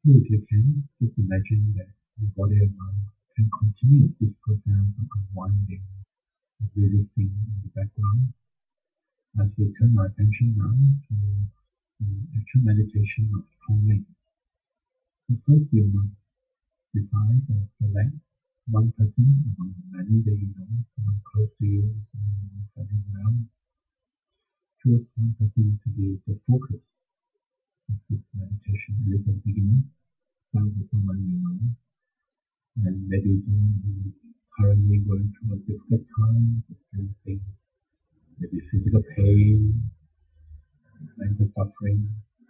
S1: If you can, just imagine that your body and mind can continue this process of unwinding, of releasing in the background as we turn our attention now to actual meditation of calming. So first you must decide and select one person among the many that you know, someone close to you, someone very well. Choose one person to be the focus of this meditation, at least at the beginning. Start with someone you know, and maybe someone who is currently going through a difficult time, experiencing maybe physical pain, mental suffering.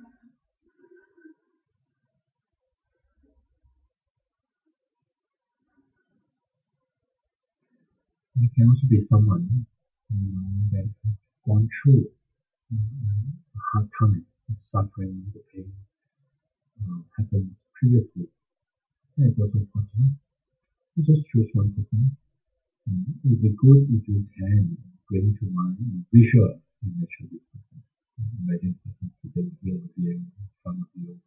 S1: It can also be someone you know that has gone through a hard time, the suffering, the pain happened previously. That is also possible. You just choose one person. And it would be good if you can bring to mind a visual image of this person. Imagine the person sitting here with you, in front of you.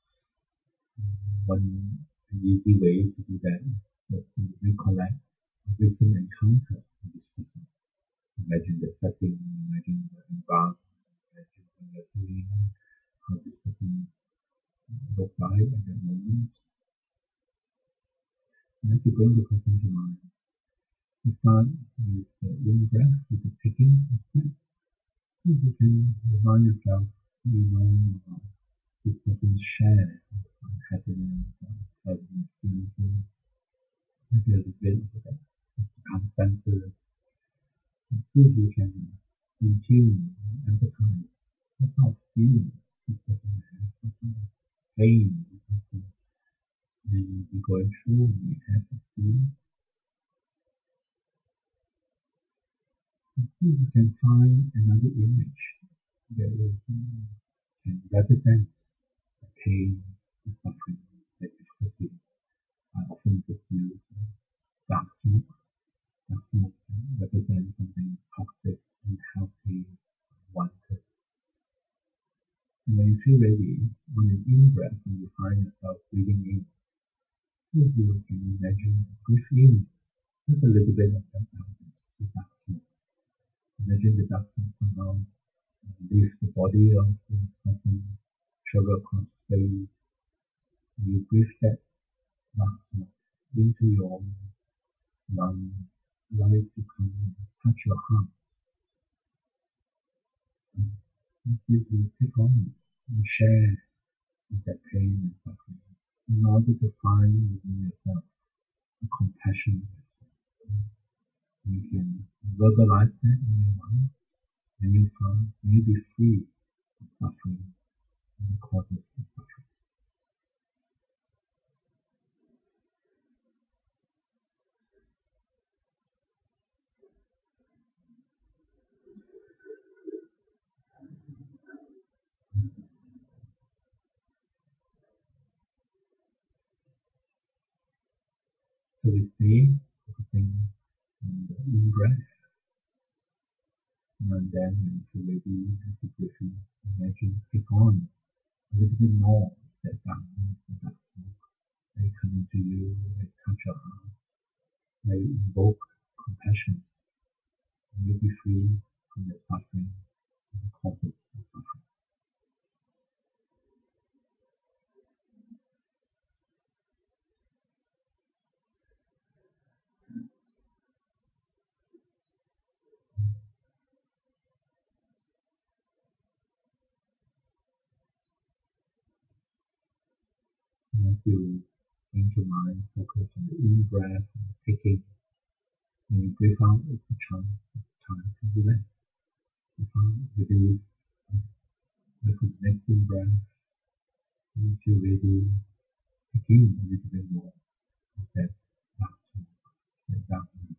S1: One easy way to do that is to recollect a recent encounter with this person. Imagine the setting, imagine the environment, imagine what you're doing, how this person looked like at that moment. And as you bring the person to mind, you start with the in-breath, with the taking aspect. If you can remind yourself, you know, this person share happiness, pleasant experiences, maybe a little bit of that circumstances. See if you can in tune, empathize, what sort of feelings this person has, what sort of pain this person may be going through, may have experienced. See if you can find another image that is, can represent the pain, the suffering, the difficulty. I often just use dark smoke. Dark smoke represents something toxic, unhealthy, unwanted. And when you feel ready, on an in-breath, when you find yourself breathing in, if you can imagine, breathe in just a little bit of that dark smoke. Imagine the dark smoke somehow leaves the body of the person, travel across space. You breathe that dark smoke into your lungs, allow it to come and touch your heart. And this you take on and share with that pain and suffering in order to find within yourself a compassion. You can verbalize that in your mind, and you'll be free of suffering and the causes of suffering. So we stay focusing on the in-breath, and then when you feel ready, as you breathe in, imagine take on a little bit more of that darkness, the dark smoke. They come into you, they touch your heart, they invoke compassion, and you'll be free from the suffering and the causes of suffering. And as you bring your mind focus on the in-breath and the taking, when you breathe out, it's a chance, it's time to relax. Breathe out, release, and with the next in-breath, you feel ready, take in a little bit more of that dark smoke, that darkness.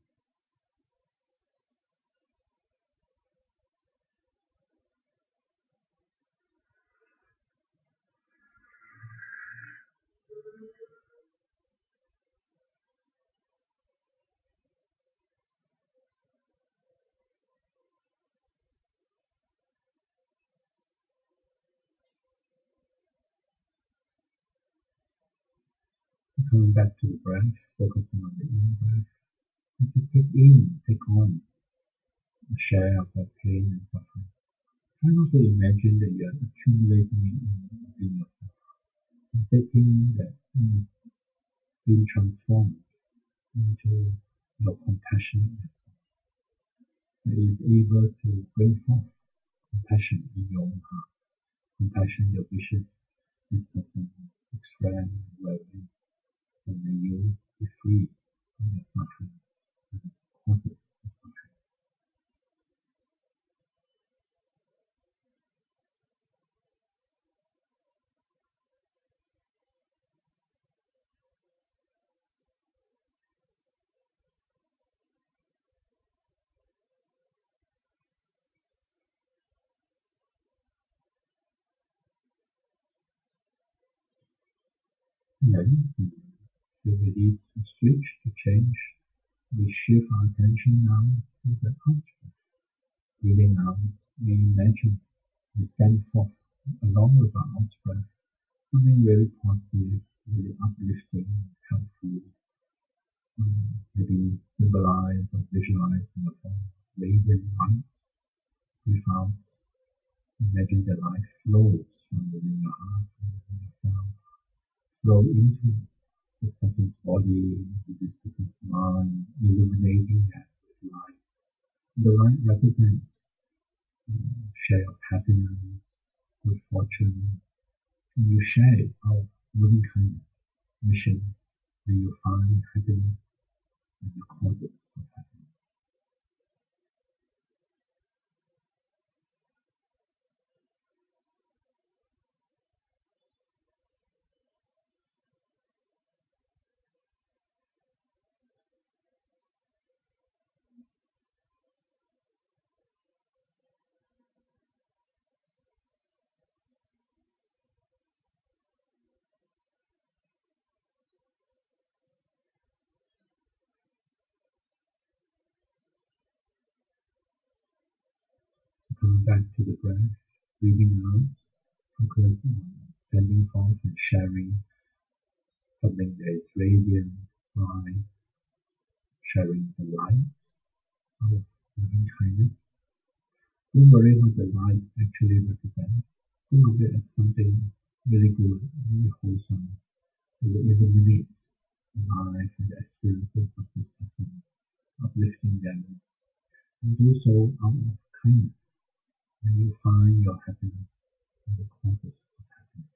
S1: Coming back to the breath, focusing on the in-breath, and to take on a share of that pain and suffering. And also imagine that you are accumulating it within yourself, and taking that is being transformed into your compassion that is able to bring forth compassion in your own heart. Compassion your wishes this person expand well-being, and may you be free from your suffering and the causes of suffering. And then, you're ready to switch, to change. We shift our attention now to the outward. Breathing out, we imagine we send forth, along with our out breath, something really positive, really uplifting, helpful, maybe symbolize or visualize in the form of radiant light. Breathe out, imagine the light flows from within your heart, from within yourself, flow into the person's body, into the person's mind, illuminating that with light. The light represents share of happiness, good fortune, and you share it out of loving kindness, mission, where you find happiness and the causes of happiness. Coming back to the breath, breathing out, focus on sending forth and sharing something that is radiant, bright, sharing the light of loving kindness. Don't worry what the light actually represents. Think of it as something really good, really wholesome, that will illuminate the life and the experiences of this person, uplifting them, and do so out of kindness, when you find your happiness in the causes of happiness.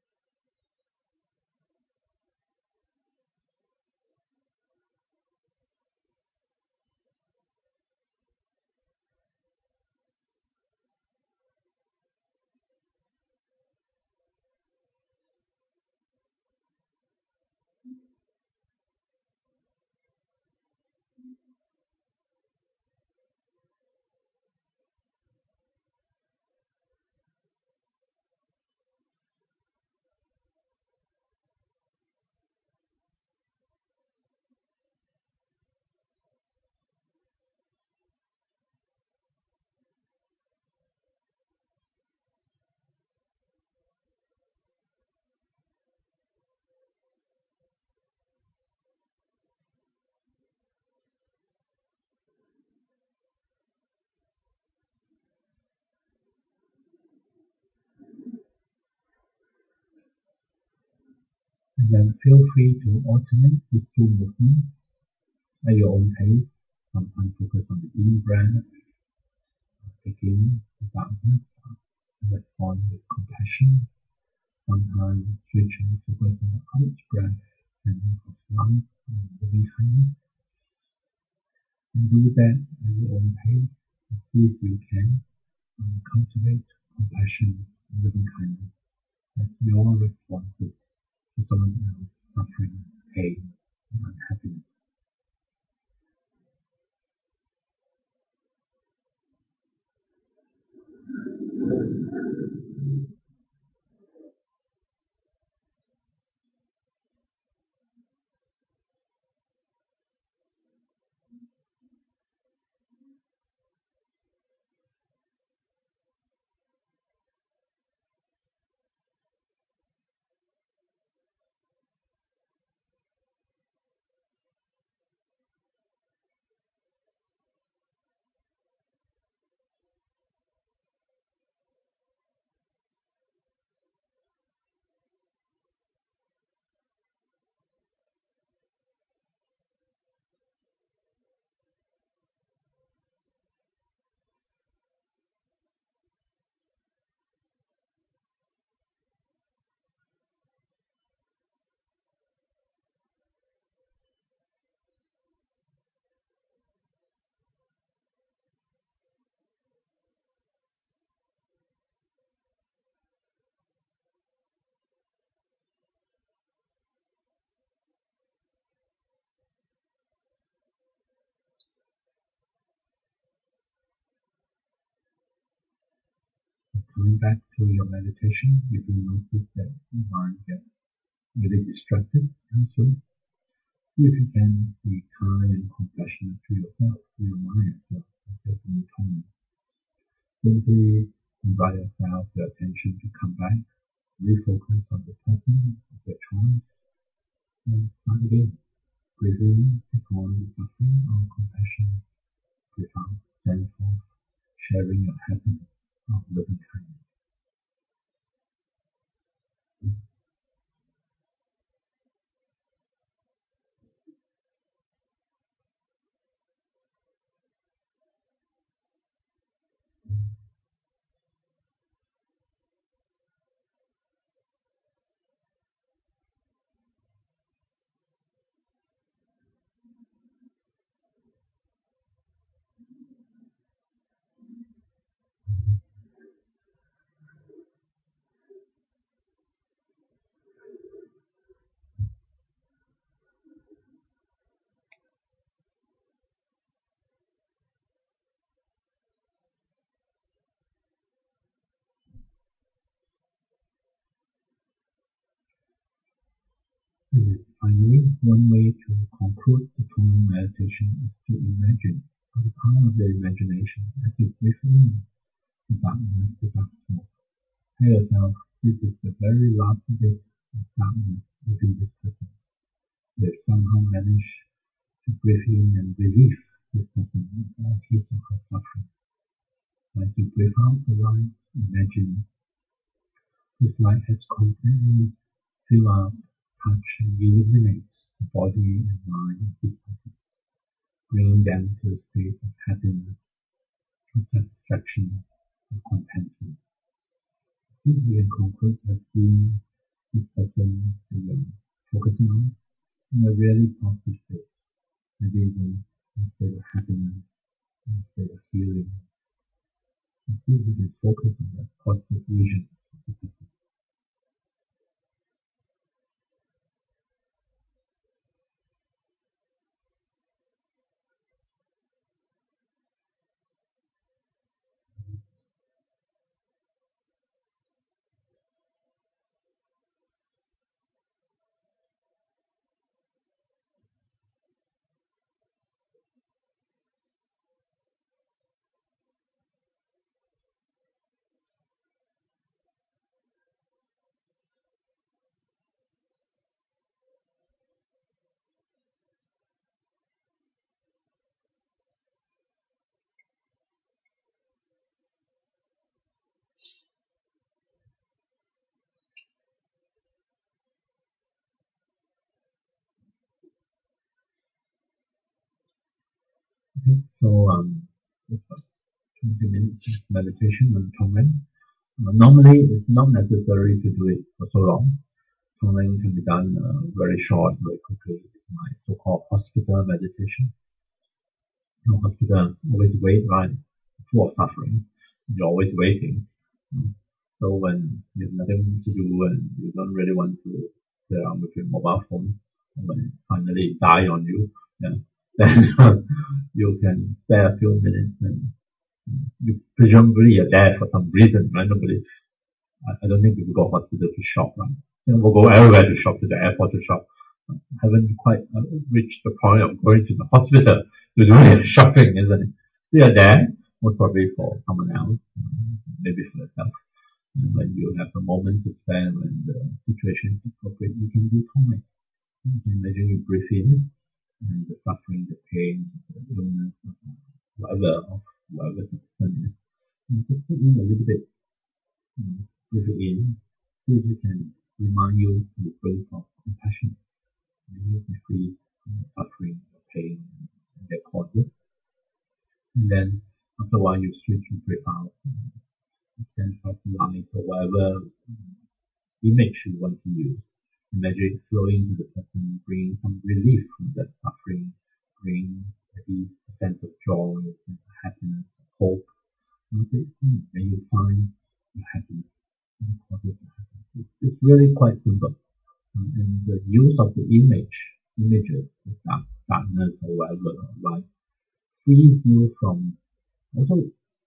S1: And then feel free to alternate these two movements at your own pace. Sometimes focus on the in-breath, take in the darkness, and respond with compassion. Sometimes switch and focus on the out-breath, sending of light and loving kindness. And do that at your own pace, and see if you can cultivate compassion and loving kindness as your responses to someone else suffering, pain, and unhappiness. Coming back to your meditation, if you notice that your mind gets really distracted elsewhere, see if you can be kind and compassionate to yourself, to your mind as well, as in atonement. Simply invite yourself, your attention to come back, refocus on the present of your choice, and start again. Breathe in, take on the suffering or compassion, without sense of sharing your happiness of loving kindness. And then finally, one way to conclude the tonal meditation is to imagine, by the power of the imagination, as you breathe in the darkness, the dark smoke. Tell yourself, this is the very last bit of darkness within this person. You have somehow managed to breathe in and release this person of all his or her suffering. As you breathe out the light, imagine this light has completely filled up, touch, and illuminate the body and mind of this person, bringing them to a state of happiness, of satisfaction, of contentment. This we can conclude by seeing this person that you're focusing on in a really positive state, maybe even in a state of happiness, in a state of healing. And see if you can focus on that positive vision of the person. Okay, so 20 minutes meditation on Tonglen. Normally, it's not necessary to do it for so long. Tonglen can be done very short, very quickly. It's my so-called hospital meditation. Hospital always wait, right? Full of suffering. You're always waiting. So when you have nothing to do and you don't really want to stay on with your mobile phone, when it finally die on you, yeah, then you can spare a few minutes and you presumably are there for some reason, right? I don't think people go to hospital to shop, right? People go everywhere to shop, to the airport to shop. Haven't quite reached the point of going to the hospital to do shopping, isn't it? So you're there, most probably for someone else, maybe for yourself. And when you have a moment to spare, when the situation is appropriate, you can do Tonglen. You can imagine you breathe in, and the suffering, the pain, the illness, whatever the person is, just put in a little bit, breathe it in, see if you can remind you to breathe of compassion. You can free from the suffering, the pain, and their causes. And then after a while, you switch and breathe out. Sense of light or whatever image you want to use. Imagine it flowing to the person, bring some relief from that suffering, bring maybe a sense of joy, a sense of happiness, hope. Then you find your happiness and causes of happiness. It's really quite simple. And the use of the images, the darkness or whatever, light, frees you from also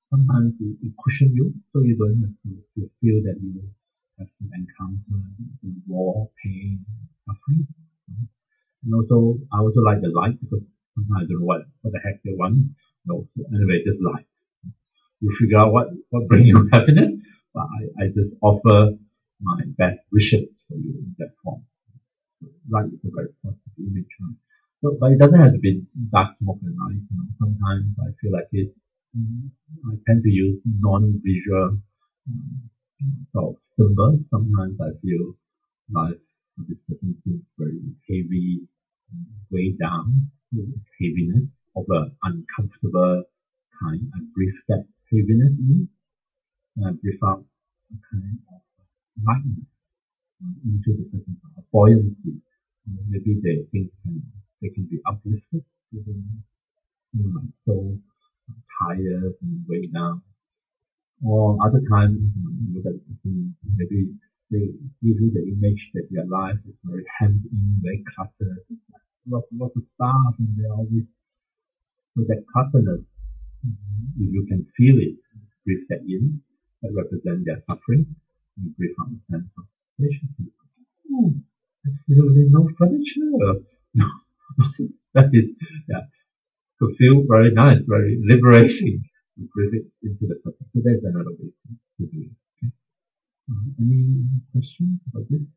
S1: sometimes it cushions you, so you don't have to feel that you have to encounter the war, pain, suffering. And also, I also like the light because sometimes I don't know what the heck they want. No, so anyway, just light. You figure out what brings you happiness, but I just offer my best wishes for you in that form. So light is a very positive image, right? So, but it doesn't have to be dark smoke and light. Sometimes I feel like it. I tend to use non-visual sort of symbols. Sometimes I feel like this person feels very heavy, weighed down with heaviness of an uncomfortable kind. I breathe that heaviness in, and I breathe out a kind of lightness into the person, a buoyancy. Maybe they can be uplifted, even like so tired and weighed down. Or other times, you look at the person, maybe they give you the image that their life is very hemmed-in, very cluttered, lots of stuff, and they're always so that clutterness. If you can feel it, breathe that in, that represents their suffering. You breathe out a sense of spaciousness. Oh, absolutely no furniture. That is, yeah, to feel very nice, very liberating. You breathe it into the person. So there's another way to do it. Okay. Any questions about this?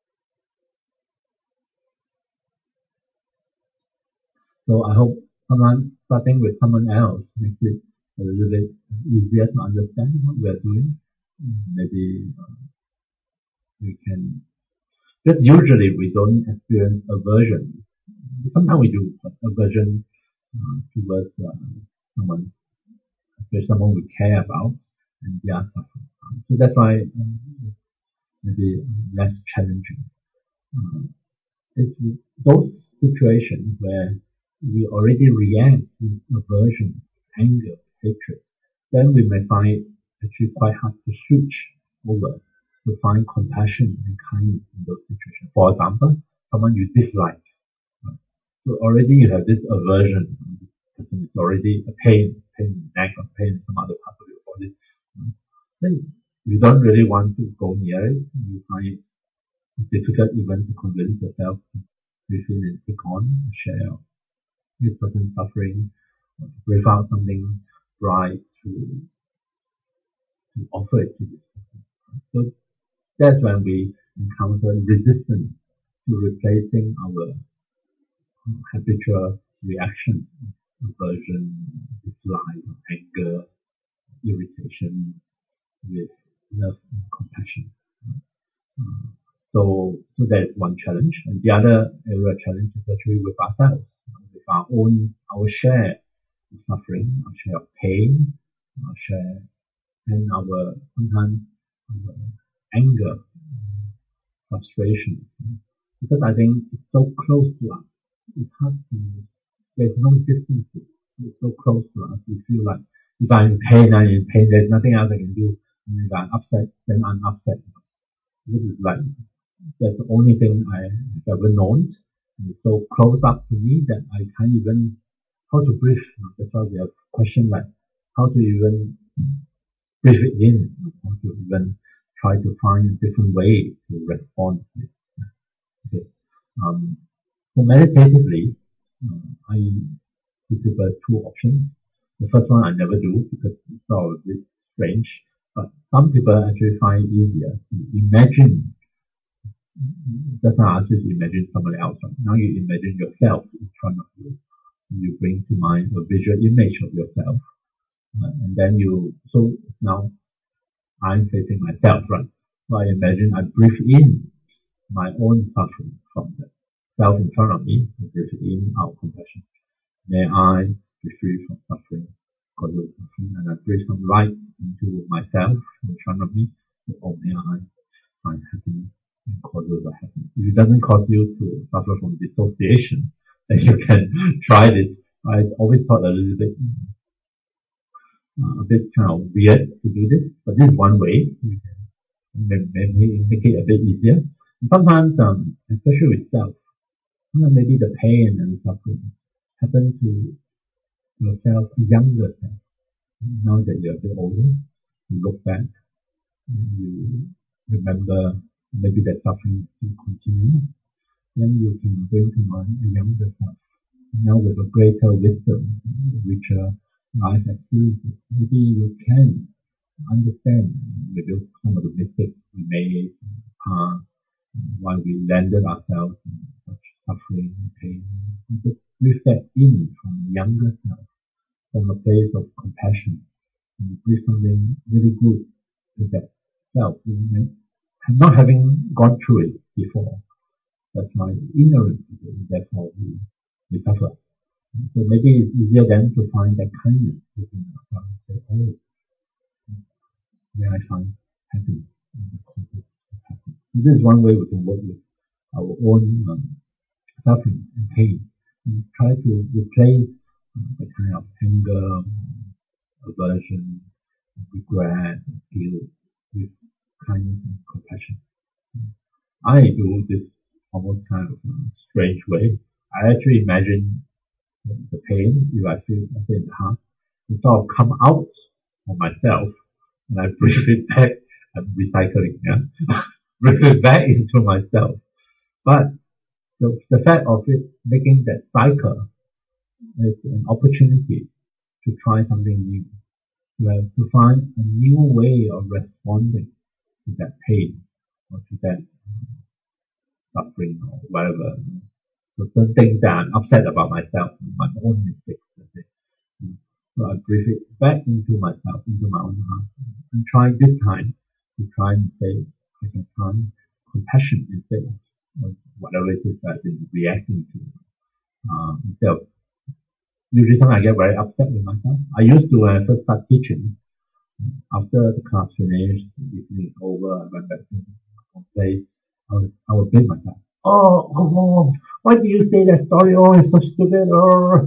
S1: So I hope starting with someone else makes it a little bit easier to understand what we're doing. Maybe we can, because usually we don't experience aversion. Sometimes we do, but aversion towards someone, especially someone we care about, and they are suffering. So that's why maybe less challenging. Uh, it's those situations where we already react with aversion, anger, hatred, then we may find it actually quite hard to switch over to find compassion and kindness in those situations. For example, someone you dislike. Right? So already you have this aversion. It's already a pain in the neck or pain in some other part of your body. Right? Then you don't really want to go near it. You find it difficult even to convince yourself to breathe in and take on, share this person's suffering, or to breathe out something bright to offer it to this person. So that's when we encounter resistance to replacing our habitual reaction, aversion, dislike, anger, irritation with love and compassion. Uh, so that's one challenge. And the other area of challenge is actually with ourselves, with our share of suffering, our share of pain, our share, and sometimes our anger, frustration. Because I think it's so close to us. It's hard to, there's no distance. It's so close to us. We feel like if I'm in pain, I'm in pain. There's nothing else I can do. And if I'm upset, then I'm upset. This is like, that's the only thing I have ever known. And it's so close up to me that I can't even, how to breathe. That's why we have questions like, how to even breathe it in, how to even try to find a different way to respond to it. Okay. So meditatively, I prefer two options. The first one I never do because it's sort of a bit strange, but some people actually find it easier to imagine. Just now I asked you to imagine someone else. Now you imagine yourself in front of you. You bring to mind a visual image of yourself, and then so now I'm facing myself, right? So I imagine I breathe in my own suffering from the self in front of me, I breathe in out compassion. May I be free from suffering, cause of suffering, and I breathe some light into myself in front of me. So, may I find happiness and causes of happiness. If it doesn't cause you to suffer from dissociation, then you can try this. I always thought a bit kind of weird to do this, but this is one way. You can make it a bit easier. And sometimes, especially with self, maybe the pain and suffering happen to yourself, a younger self. Now that you're a bit older, you look back and you remember maybe that suffering still continue, then you can bring to mind a younger self. Now with a greater wisdom, richer life experiences, maybe you can understand maybe some of the mistakes we made in the past, why we landed ourselves in such suffering and pain. And just reflect in from a younger self, from a place of compassion, and bring something really good to that self, and not having gone through it before. That's my ignorance, therefore we suffer. So maybe it's easier then to find that kindness within ourselves. Say, oh, where I find happiness in the context of happiness. So this is one way we can work with our own suffering and pain and try to replace the kind of anger, aversion, regret, guilt with kindness and compassion. I do this almost kind of strange way. I actually imagine the pain, if I feel in the heart, it sort of come out of myself and I breathe it back. I'm recycling, yeah. Breathe it back into myself. But the fact of it making that cycle is an opportunity to try something new, to find a new way of responding to that pain or to that suffering or whatever. So certain things that I'm upset about myself, my own mistakes. So I breathe it back into myself, into my own heart, and try this time to try and say, I can find compassion instead of whatever it is that I've been reacting to. Instead of, usually sometimes I get very upset with myself. I used to, when I first started teaching, after the class finished, the evening over, I went back to my place, I would blame myself. Oh, why did you say that story? Oh, it's so stupid. Oh.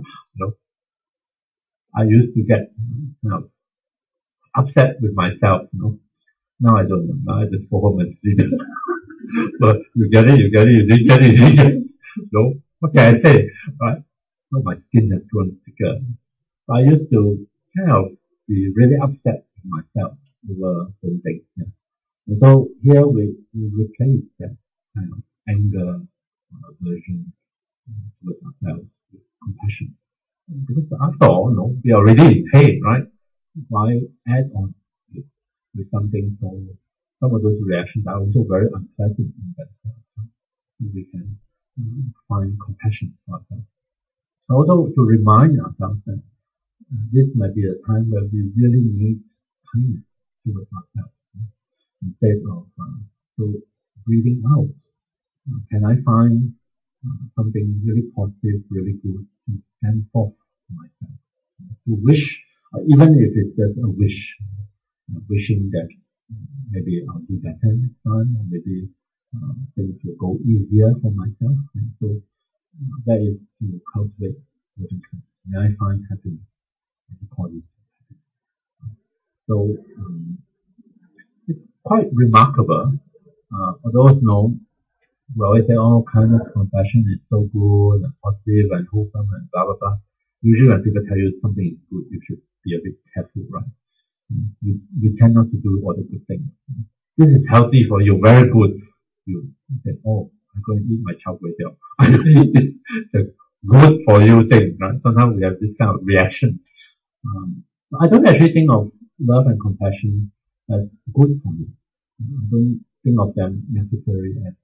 S1: I used to get upset with myself. Now I don't know. Now I just go home and sleep. But you get it, you didn't get it, you didn't get it. No, what can I say? Right? Well, my skin has grown thicker. So I used to kind of be really upset with myself over certain things. Yeah. And so here we replace that kind of anger, aversion with ourselves, with compassion. Because after all, we are already in pain, right? Why add on with something so some of those reactions are also very unpleasant in that sense. So we can find compassion for ourselves. Also to remind ourselves that this might be a time where we really need kindness towards ourselves instead of so breathing out. Can I find something really positive, really good to stand forth for myself? To wish, even if it's just a wish, wishing that maybe I'll do better next time, or maybe things will go easier for myself. And so that is to cultivate certain things. May I find happiness according to happiness. So it's quite remarkable. For those know, we always say, oh, kindness, compassion is so good and positive and wholesome and blah blah blah. Usually when people tell you something is good, you should be a bit careful, right? We tend not to do all the good things. This is healthy for you, very good. You say, oh, I'm going to eat my char kway teow. I'm going to eat this. The good for you thing, right? Sometimes we have this kind of reaction. I don't actually think of love and compassion as good for me. I don't think of them necessarily as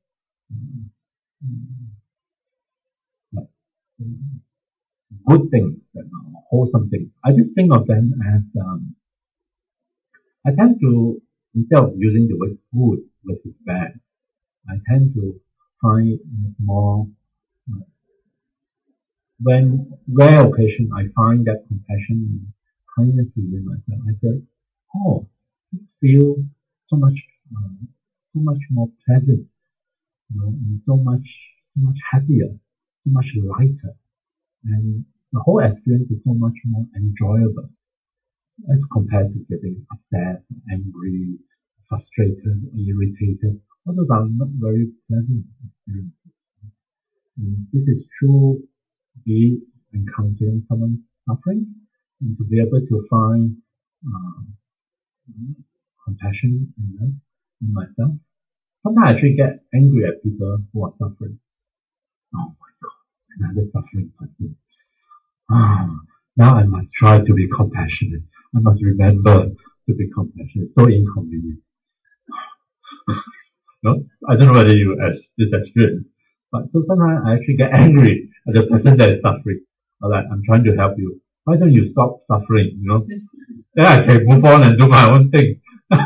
S1: like, good things, wholesome things. I just think of them as I tend to, instead of using the word good versus bad, I tend to find more when rare occasion I find that compassion and kindness within myself. I say, oh, I feel so much, so much more pleasant, and so much happier, so much lighter, and the whole experience is so much more enjoyable as compared to getting upset, angry, frustrated, irritated. All those are not very pleasant experiences. And this is true be encountering someone suffering and to be able to find uh, compassion in myself. Sometimes I actually get angry at people who are suffering. Oh my God, another suffering person. Ah, now I must try to be compassionate. I must remember to be compassionate. So inconvenient. No, I don't know whether you have this experience, but so sometimes I actually get angry at the person that is suffering. Or like, I'm trying to help you. Why don't you stop suffering? Then I can move on and do my own thing.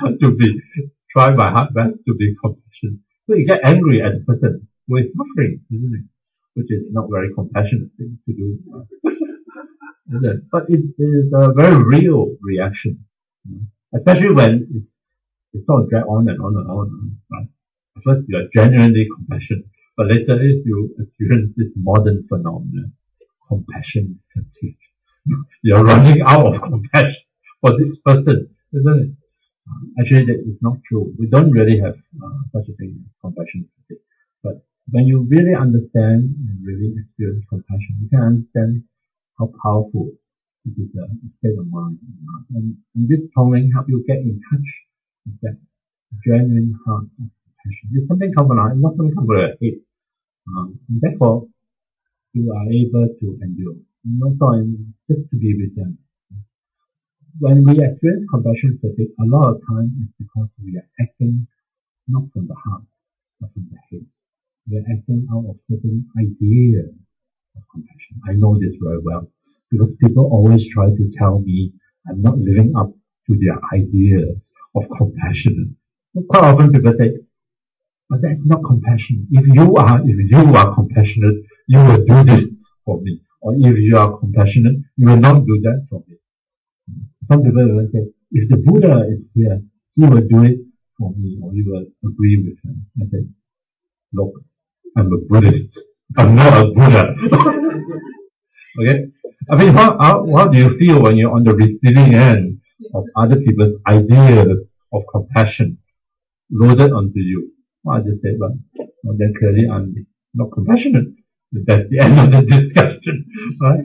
S1: Try my hard best to be compassionate. So you get angry at the person who is suffering, isn't it? Which is not very compassionate thing to do. Isn't it? But it is a very real reaction. Especially when it's sort of drag on and on and on. Right? At first you are genuinely compassionate, but later you experience this modern phenomenon, compassion fatigue. You're running out of compassion for this person, isn't it? Actually, that is not true. We don't really have such a thing as compassion fatigue. But when you really understand and really experience compassion, you can understand how powerful it is a state of mind. And this tone help you get in touch with that genuine heart of compassion. It's something come from our, not something come from your head. And therefore, you are able to endure. Not just to be with them. When we experience compassion fatigue, a lot of times it's because we are acting not from the heart, but from the head. We are acting out of certain ideas of compassion. I know this very well because people always try to tell me I'm not living up to their ideas of compassion. So quite often people say, but that's not compassion. If you are compassionate, you will do this for me. Or if you are compassionate, you will not do that for me. Some people will say, if the Buddha is here, he will do it for me, or he will agree with him. I say, look, I'm a Buddhist. I'm not a Buddha. Okay? I mean, how do you feel when you're on the receiving end of other people's ideas of compassion loaded onto you? Well, I just say, well, then clearly I'm not compassionate. That's the end of the discussion, right?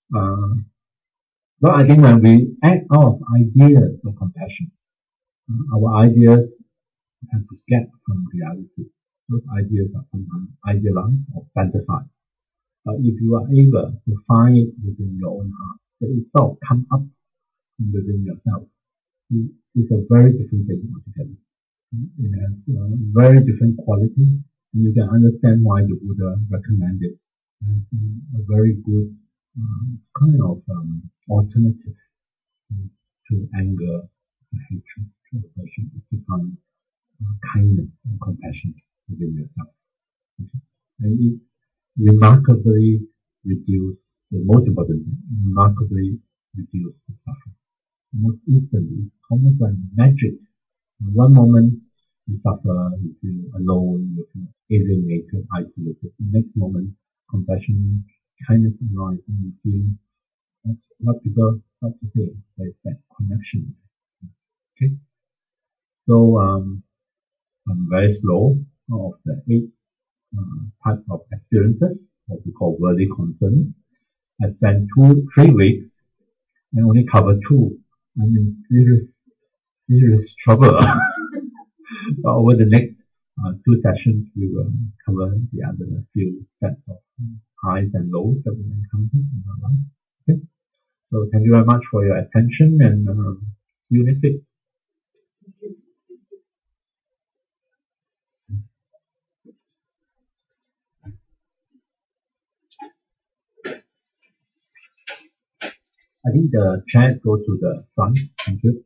S1: But I think when we act out of ideas of compassion, our ideas have to get from reality. Those ideas are sometimes idealized or fantasized. But if you are able to find it within your own heart, that it sort of come up from within yourself, it's a very different thing altogether. It has a very different quality, and you can understand why the Buddha recommended as a very good kind of alternative to anger, to hatred, to aversion, is to find kindness and compassion within yourself. Okay? And it remarkably reduce the most important thing, remarkably reduce the suffering. Almost instantly, almost like magic. In one moment you suffer, you feel alone, you feel alienated, isolated. The next moment, compassion, kindness arises, and you feel that's what people like to say, there's that connection. Okay? So I'm very slow of the 8 types of experiences, what we call worthy concerns. I spent 3 weeks and only covered 2. I'm in serious trouble. But over the next 2 sessions, we will cover the other few sets of highs and lows that we encounter in our life. Okay? So thank you very much for your attention, and see you next week. I think the chairs go to the front. Thank you.